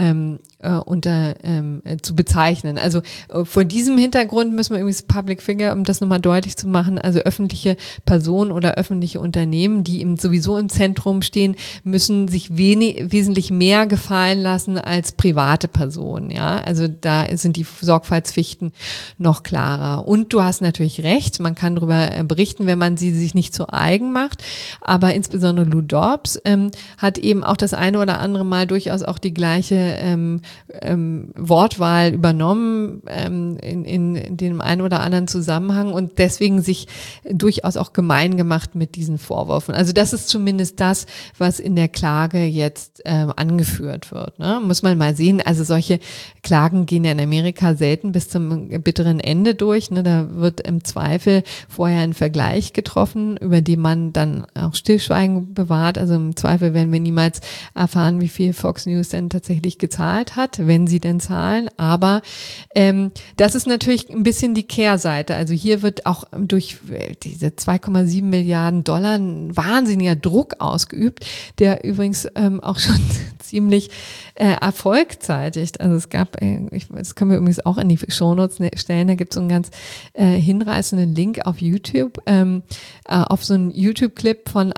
bezeichnen. Also vor diesem Hintergrund müssen wir übrigens Public Figure, um das nochmal deutlich zu machen, also öffentliche Personen oder öffentliche Unternehmen, die eben sowieso im Zentrum stehen, müssen sich wesentlich mehr gefallen lassen als private Personen. Ja, also da sind die Sorgfaltspflichten noch klarer. Und du hast natürlich recht, man kann darüber berichten, wenn man sie sich nicht zu eigen macht. Aber insbesondere Lou Dobbs hat eben auch das eine oder andere Mal durchaus auch die gleiche Wortwahl übernommen in dem einen oder anderen Zusammenhang und deswegen sich durchaus auch gemein gemacht mit diesen Vorwürfen. Also das ist zumindest das, was in der Klage jetzt angeführt wird. Ne? Muss man mal sehen, also solche Klagen gehen ja in Amerika selten bis zum bitteren Ende durch. Ne? Da wird im Zweifel vorher ein Vergleich getroffen, über den man dann auch Stillschweigen bewahrt. Also im Zweifel werden wir niemals erfahren, wie viel Fox News denn tatsächlich gezahlt hat, wenn sie denn zahlen. Aber das ist natürlich ein bisschen die Kehrseite. Also hier wird auch durch diese 2,7 Milliarden Dollar ein wahnsinniger Druck ausgeübt, der übrigens auch schon ziemlich Erfolg zeitigt. Also es gab, das können wir übrigens auch in die Shownotes stellen, da gibt es so einen ganz hinreißenden Link auf YouTube, auf so einen YouTube-Clip von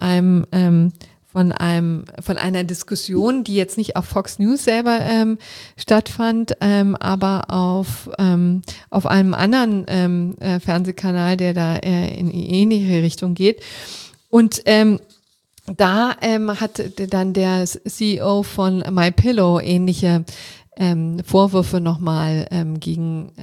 einer Diskussion, die jetzt nicht auf Fox News selber stattfand, aber auf einem anderen Fernsehkanal, der da in ähnliche Richtung geht. Und da hat dann der CEO von MyPillow ähnliche Vorwürfe nochmal gegen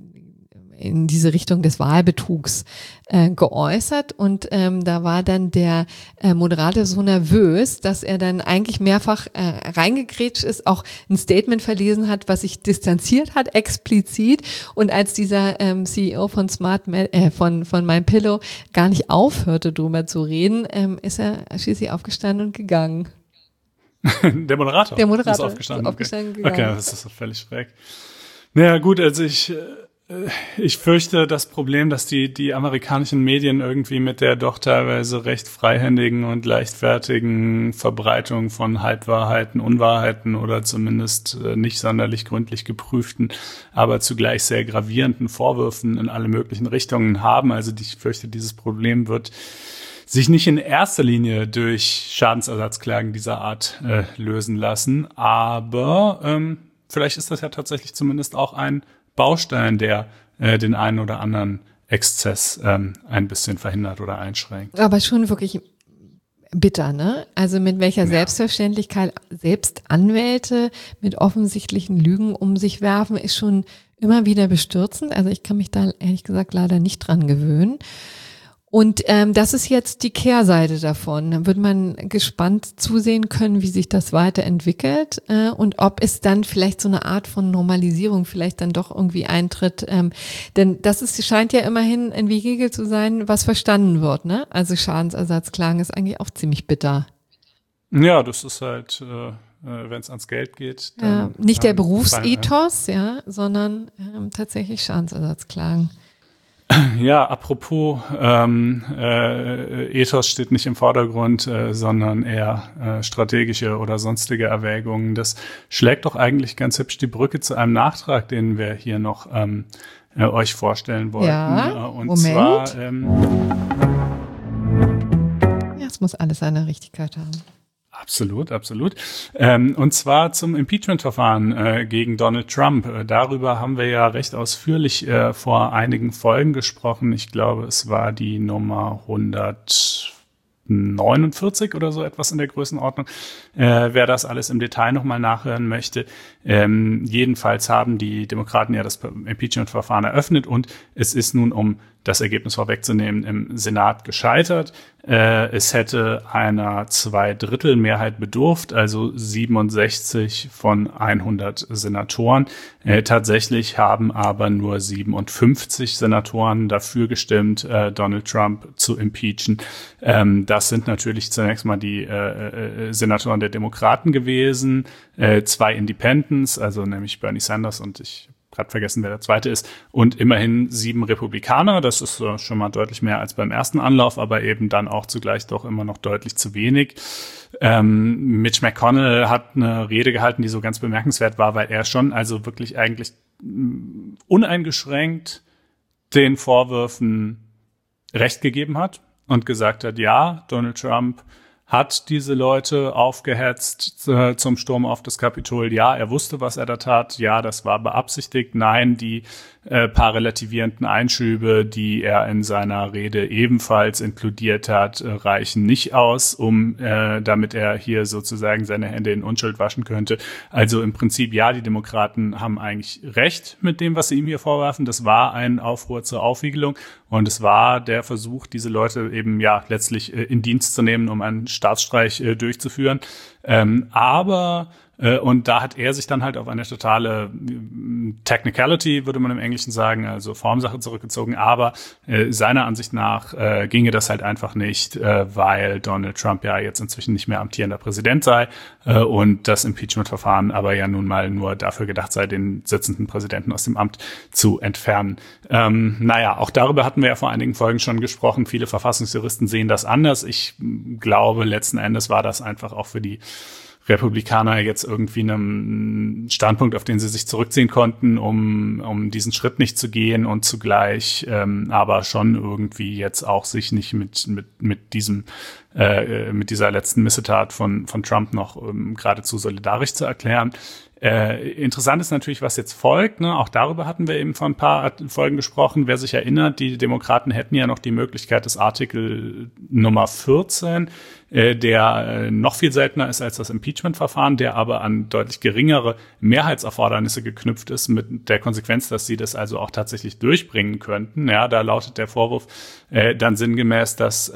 in diese Richtung des Wahlbetrugs geäußert und da war dann der Moderator so nervös, dass er dann eigentlich mehrfach reingegrätscht ist, auch ein Statement verlesen hat, was sich distanziert hat, explizit, und als dieser CEO von von MyPillow gar nicht aufhörte, drüber zu reden, ist er schließlich aufgestanden und gegangen. Der Moderator? Der Moderator ist aufgestanden. Aufgestanden gegangen. Okay, das ist völlig schräg. Naja, gut, also ich fürchte das Problem, dass die amerikanischen Medien irgendwie mit der doch teilweise recht freihändigen und leichtfertigen Verbreitung von Halbwahrheiten, Unwahrheiten oder zumindest nicht sonderlich gründlich geprüften, aber zugleich sehr gravierenden Vorwürfen in alle möglichen Richtungen haben. Also ich fürchte, dieses Problem wird sich nicht in erster Linie durch Schadensersatzklagen dieser Art lösen lassen, aber vielleicht ist das ja tatsächlich zumindest auch ein Baustein, der den einen oder anderen Exzess ein bisschen verhindert oder einschränkt. Aber schon wirklich bitter, ne? Also mit welcher Selbstverständlichkeit selbst Anwälte mit offensichtlichen Lügen um sich werfen, ist schon immer wieder bestürzend. Also ich kann mich da ehrlich gesagt leider nicht dran gewöhnen. Und das ist jetzt die Kehrseite davon. Dann wird man gespannt zusehen können, wie sich das weiterentwickelt und ob es dann vielleicht so eine Art von Normalisierung vielleicht dann doch irgendwie eintritt. Denn scheint ja immerhin ein Vehikel zu sein, was verstanden wird. Ne? Also Schadensersatzklagen ist eigentlich auch ziemlich bitter. Ja, das ist halt, wenn es ans Geld geht. Dann, nicht der Berufsethos, sondern tatsächlich Schadensersatzklagen. Ja, apropos, Ethos steht nicht im Vordergrund, sondern eher strategische oder sonstige Erwägungen. Das schlägt doch eigentlich ganz hübsch die Brücke zu einem Nachtrag, den wir hier noch euch vorstellen wollten. Ja, und Moment. zwar Jetzt Das muss alles seine Richtigkeit haben. Absolut, absolut. Und zwar zum Impeachment-Verfahren gegen Donald Trump. Darüber haben wir ja recht ausführlich vor einigen Folgen gesprochen. Ich glaube, es war die Nummer 149 oder so etwas in der Größenordnung. Wer das alles im Detail nochmal nachhören möchte. Jedenfalls haben die Demokraten ja das Impeachment-Verfahren eröffnet und es ist nun, um das Ergebnis vorwegzunehmen, im Senat gescheitert. Es hätte einer Zweidrittelmehrheit bedurft, also 67 von 100 Senatoren. Tatsächlich haben aber nur 57 Senatoren dafür gestimmt, Donald Trump zu impeachen. Das sind natürlich zunächst mal die Senatoren der Demokraten gewesen, 2 Independents, also nämlich Bernie Sanders und ich gerade vergessen, wer der zweite ist, und immerhin 7 Republikaner. Das ist schon mal deutlich mehr als beim ersten Anlauf, aber eben dann auch zugleich doch immer noch deutlich zu wenig. Mitch McConnell hat eine Rede gehalten, die so ganz bemerkenswert war, weil er schon also wirklich eigentlich uneingeschränkt den Vorwürfen Recht gegeben hat und gesagt hat, ja, Donald Trump hat diese Leute aufgehetzt zum Sturm auf das Kapitol. Ja, er wusste, was er da tat. Ja, das war beabsichtigt. Nein, die paar relativierenden Einschübe, die er in seiner Rede ebenfalls inkludiert hat, reichen nicht aus, damit er hier sozusagen seine Hände in Unschuld waschen könnte. Also im Prinzip, ja, die Demokraten haben eigentlich recht mit dem, was sie ihm hier vorwerfen. Das war ein Aufruhr zur Aufwiegelung und es war der Versuch, diese Leute eben ja letztlich in Dienst zu nehmen, um einen Staatsstreich durchzuführen. Und da hat er sich dann halt auf eine totale Technicality, würde man im Englischen sagen, also Formsache zurückgezogen. Aber seiner Ansicht nach ginge das halt einfach nicht, weil Donald Trump ja jetzt inzwischen nicht mehr amtierender Präsident sei und das Impeachment-Verfahren aber ja nun mal nur dafür gedacht sei, den sitzenden Präsidenten aus dem Amt zu entfernen. Auch darüber hatten wir ja vor einigen Folgen schon gesprochen. Viele Verfassungsjuristen sehen das anders. Ich glaube, letzten Endes war das einfach auch für die Republikaner jetzt irgendwie einem Standpunkt, auf den sie sich zurückziehen konnten, um diesen Schritt nicht zu gehen und zugleich aber schon irgendwie jetzt auch sich nicht mit dieser letzten Missetat von Trump noch geradezu solidarisch zu erklären. Interessant ist natürlich, was jetzt folgt. Ne? Auch darüber hatten wir eben vor ein paar Folgen gesprochen. Wer sich erinnert, die Demokraten hätten ja noch die Möglichkeit des Artikel Nummer 14, der noch viel seltener ist als das Impeachment-Verfahren, der aber an deutlich geringere Mehrheitserfordernisse geknüpft ist, mit der Konsequenz, dass sie das also auch tatsächlich durchbringen könnten. Ja, da lautet der Vorwurf dann sinngemäß, dass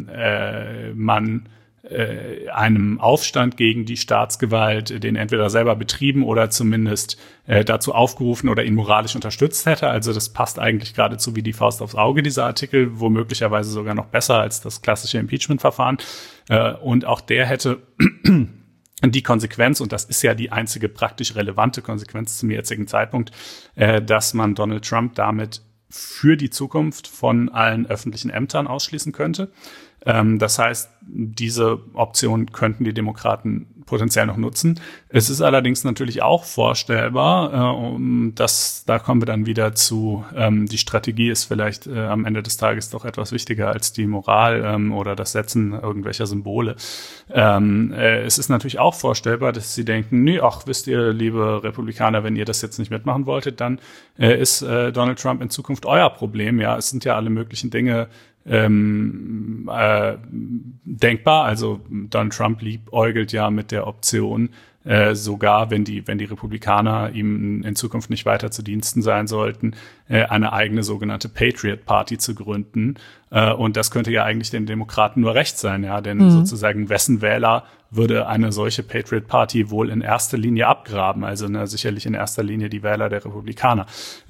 man einem Aufstand gegen die Staatsgewalt, den entweder selber betrieben oder zumindest dazu aufgerufen oder ihn moralisch unterstützt hätte. Also das passt eigentlich geradezu wie die Faust aufs Auge, dieser Artikel, womöglicherweise sogar noch besser als das klassische Impeachment-Verfahren. Und auch der hätte die Konsequenz, und das ist ja die einzige praktisch relevante Konsequenz zum jetzigen Zeitpunkt, dass man Donald Trump damit für die Zukunft von allen öffentlichen Ämtern ausschließen könnte. Das heißt, diese Option könnten die Demokraten potenziell noch nutzen. Es ist allerdings natürlich auch vorstellbar, da kommen wir dann wieder zu, die Strategie ist vielleicht am Ende des Tages doch etwas wichtiger als die Moral oder das Setzen irgendwelcher Symbole. Es ist natürlich auch vorstellbar, dass sie denken, wisst ihr, liebe Republikaner, wenn ihr das jetzt nicht mitmachen wolltet, dann ist Donald Trump in Zukunft euer Problem. Ja, es sind ja alle möglichen Dinge denkbar. Also Donald Trump liebäugelt ja mit der Option, sogar wenn die Republikaner ihm in Zukunft nicht weiter zu Diensten sein sollten, eine eigene sogenannte Patriot Party zu gründen. Und das könnte ja eigentlich den Demokraten nur recht sein, ja, denn sozusagen wessen Wähler würde eine solche Patriot Party wohl in erster Linie abgraben, also sicherlich in erster Linie die Wähler der Republikaner.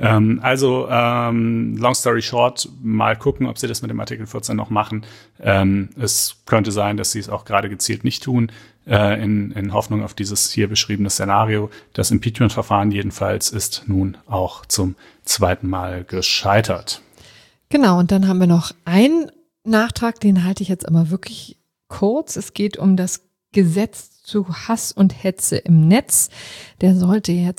Long story short, mal gucken, ob sie das mit dem Artikel 14 noch machen. Es könnte sein, dass sie es auch gerade gezielt nicht tun, in Hoffnung auf dieses hier beschriebene Szenario. Das Impeachment-Verfahren jedenfalls ist nun auch zum zweiten Mal gescheitert. Genau, und dann haben wir noch einen Nachtrag, den halte ich jetzt aber wirklich kurz. Es geht um das Gesetz zu Hass und Hetze im Netz. Das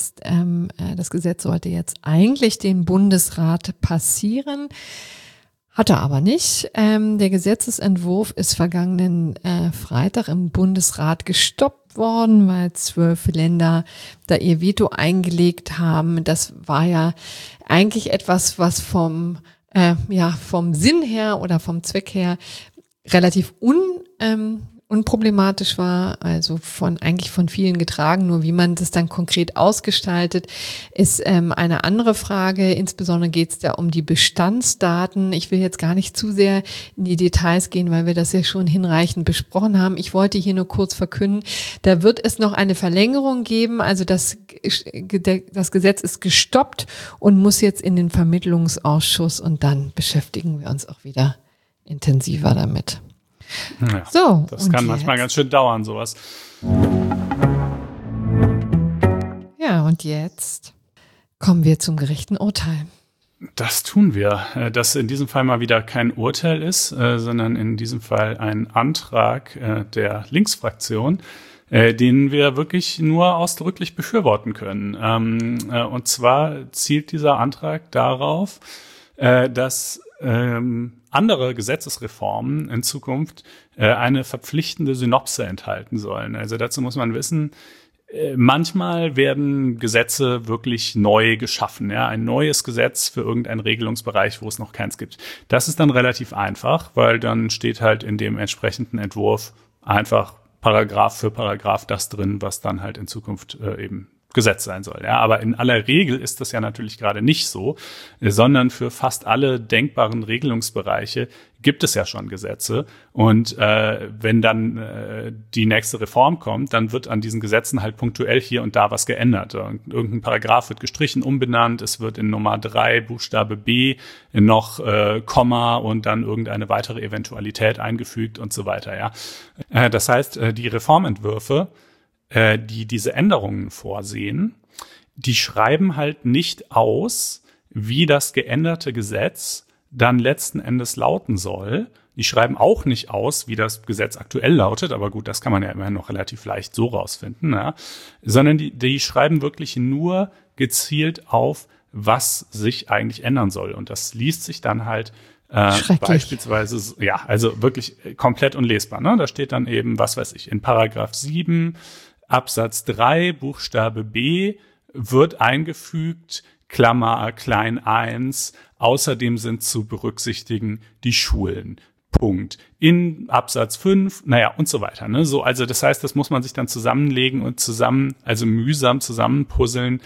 Gesetz sollte jetzt eigentlich den Bundesrat passieren. Hat er aber nicht. Der Gesetzesentwurf ist vergangenen Freitag im Bundesrat gestoppt worden, weil 12 Länder da ihr Veto eingelegt haben. Das war ja eigentlich etwas, was vom Sinn her oder vom Zweck her relativ unproblematisch war, also eigentlich von vielen getragen. Nur wie man das dann konkret ausgestaltet, ist eine andere Frage. Insbesondere geht es da um die Bestandsdaten. Ich will jetzt gar nicht zu sehr in die Details gehen, weil wir das ja schon hinreichend besprochen haben. Ich wollte hier nur kurz verkünden, da wird es noch eine Verlängerung geben. Also das Gesetz ist gestoppt und muss jetzt in den Vermittlungsausschuss und dann beschäftigen wir uns auch wieder intensiver damit. Ja, so, das kann manchmal ganz schön dauern, sowas. Ja, und jetzt kommen wir zum gerechten Urteil. Das tun wir. Das in diesem Fall mal wieder kein Urteil ist, sondern in diesem Fall ein Antrag der Linksfraktion, den wir wirklich nur ausdrücklich befürworten können. Und zwar zielt dieser Antrag darauf, dass andere Gesetzesreformen in Zukunft eine verpflichtende Synopse enthalten sollen. Also dazu muss man wissen, manchmal werden Gesetze wirklich neu geschaffen. Ja, ein neues Gesetz für irgendeinen Regelungsbereich, wo es noch keins gibt. Das ist dann relativ einfach, weil dann steht halt in dem entsprechenden Entwurf einfach Paragraph für Paragraph das drin, was dann halt in Zukunft eben Gesetz sein soll. Ja, aber in aller Regel ist das ja natürlich gerade nicht so, sondern für fast alle denkbaren Regelungsbereiche gibt es ja schon Gesetze. Und wenn dann die nächste Reform kommt, dann wird an diesen Gesetzen halt punktuell hier und da was geändert. Irgendein Paragraph wird gestrichen, umbenannt, es wird in Nummer 3 Buchstabe B noch Komma und dann irgendeine weitere Eventualität eingefügt und so weiter. Ja, das heißt, die Reformentwürfe, die diese Änderungen vorsehen, die schreiben halt nicht aus, wie das geänderte Gesetz dann letzten Endes lauten soll. Die schreiben auch nicht aus, wie das Gesetz aktuell lautet, aber gut, das kann man ja immerhin noch relativ leicht so rausfinden, ja. Sondern die schreiben wirklich nur gezielt auf, was sich eigentlich ändern soll. Und das liest sich dann halt beispielsweise, ja, also wirklich komplett unlesbar. Ne? Da steht dann eben, was weiß ich, in Paragraph 7 Absatz 3, Buchstabe B, wird eingefügt, Klammer klein 1, außerdem sind zu berücksichtigen die Schulen. Punkt. In Absatz 5, naja, und so weiter. Ne? So, also das heißt, das muss man sich dann zusammenlegen und mühsam zusammenpuzzeln,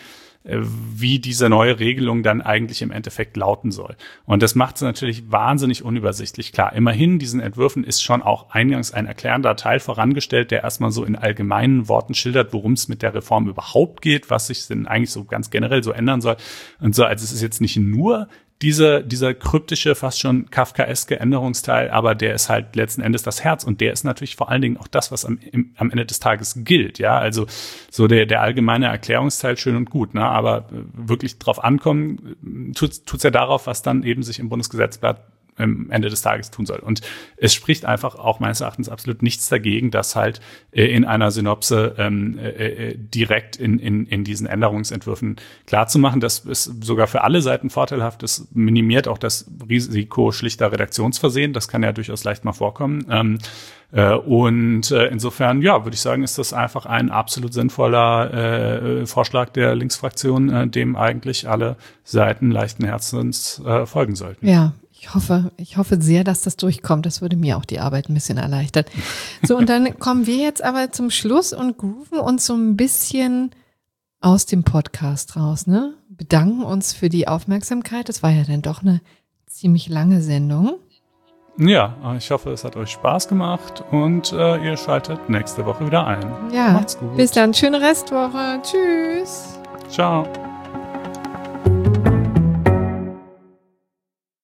wie diese neue Regelung dann eigentlich im Endeffekt lauten soll. Und das macht es natürlich wahnsinnig unübersichtlich. Klar, immerhin, diesen Entwürfen ist schon auch eingangs ein erklärender Teil vorangestellt, der erstmal so in allgemeinen Worten schildert, worum es mit der Reform überhaupt geht, was sich denn eigentlich so ganz generell so ändern soll. Und so, also es ist jetzt nicht nur dieser kryptische, fast schon kafkaeske Änderungsteil, aber der ist halt letzten Endes das Herz und der ist natürlich vor allen Dingen auch das, was am Ende des Tages gilt, ja, also so der allgemeine Erklärungsteil schön und gut, ne, aber wirklich drauf ankommen tut's ja darauf, was dann eben sich im Bundesgesetzblatt am Ende des Tages tun soll. Und es spricht einfach auch meines Erachtens absolut nichts dagegen, das halt in einer Synopse direkt in diesen Änderungsentwürfen klarzumachen. Das ist sogar für alle Seiten vorteilhaft. Das minimiert auch das Risiko schlichter Redaktionsversehen. Das kann ja durchaus leicht mal vorkommen. Und insofern, ja, würde ich sagen, ist das einfach ein absolut sinnvoller Vorschlag der Linksfraktion, dem eigentlich alle Seiten leichten Herzens folgen sollten. Ja. Ich hoffe sehr, dass das durchkommt. Das würde mir auch die Arbeit ein bisschen erleichtern. So, und dann kommen wir jetzt aber zum Schluss und grooven uns so ein bisschen aus dem Podcast raus, ne? Bedanken uns für die Aufmerksamkeit. Das war ja dann doch eine ziemlich lange Sendung. Ja, ich hoffe, es hat euch Spaß gemacht und ihr schaltet nächste Woche wieder ein. Ja, macht's gut. Bis dann. Schöne Restwoche. Tschüss. Ciao.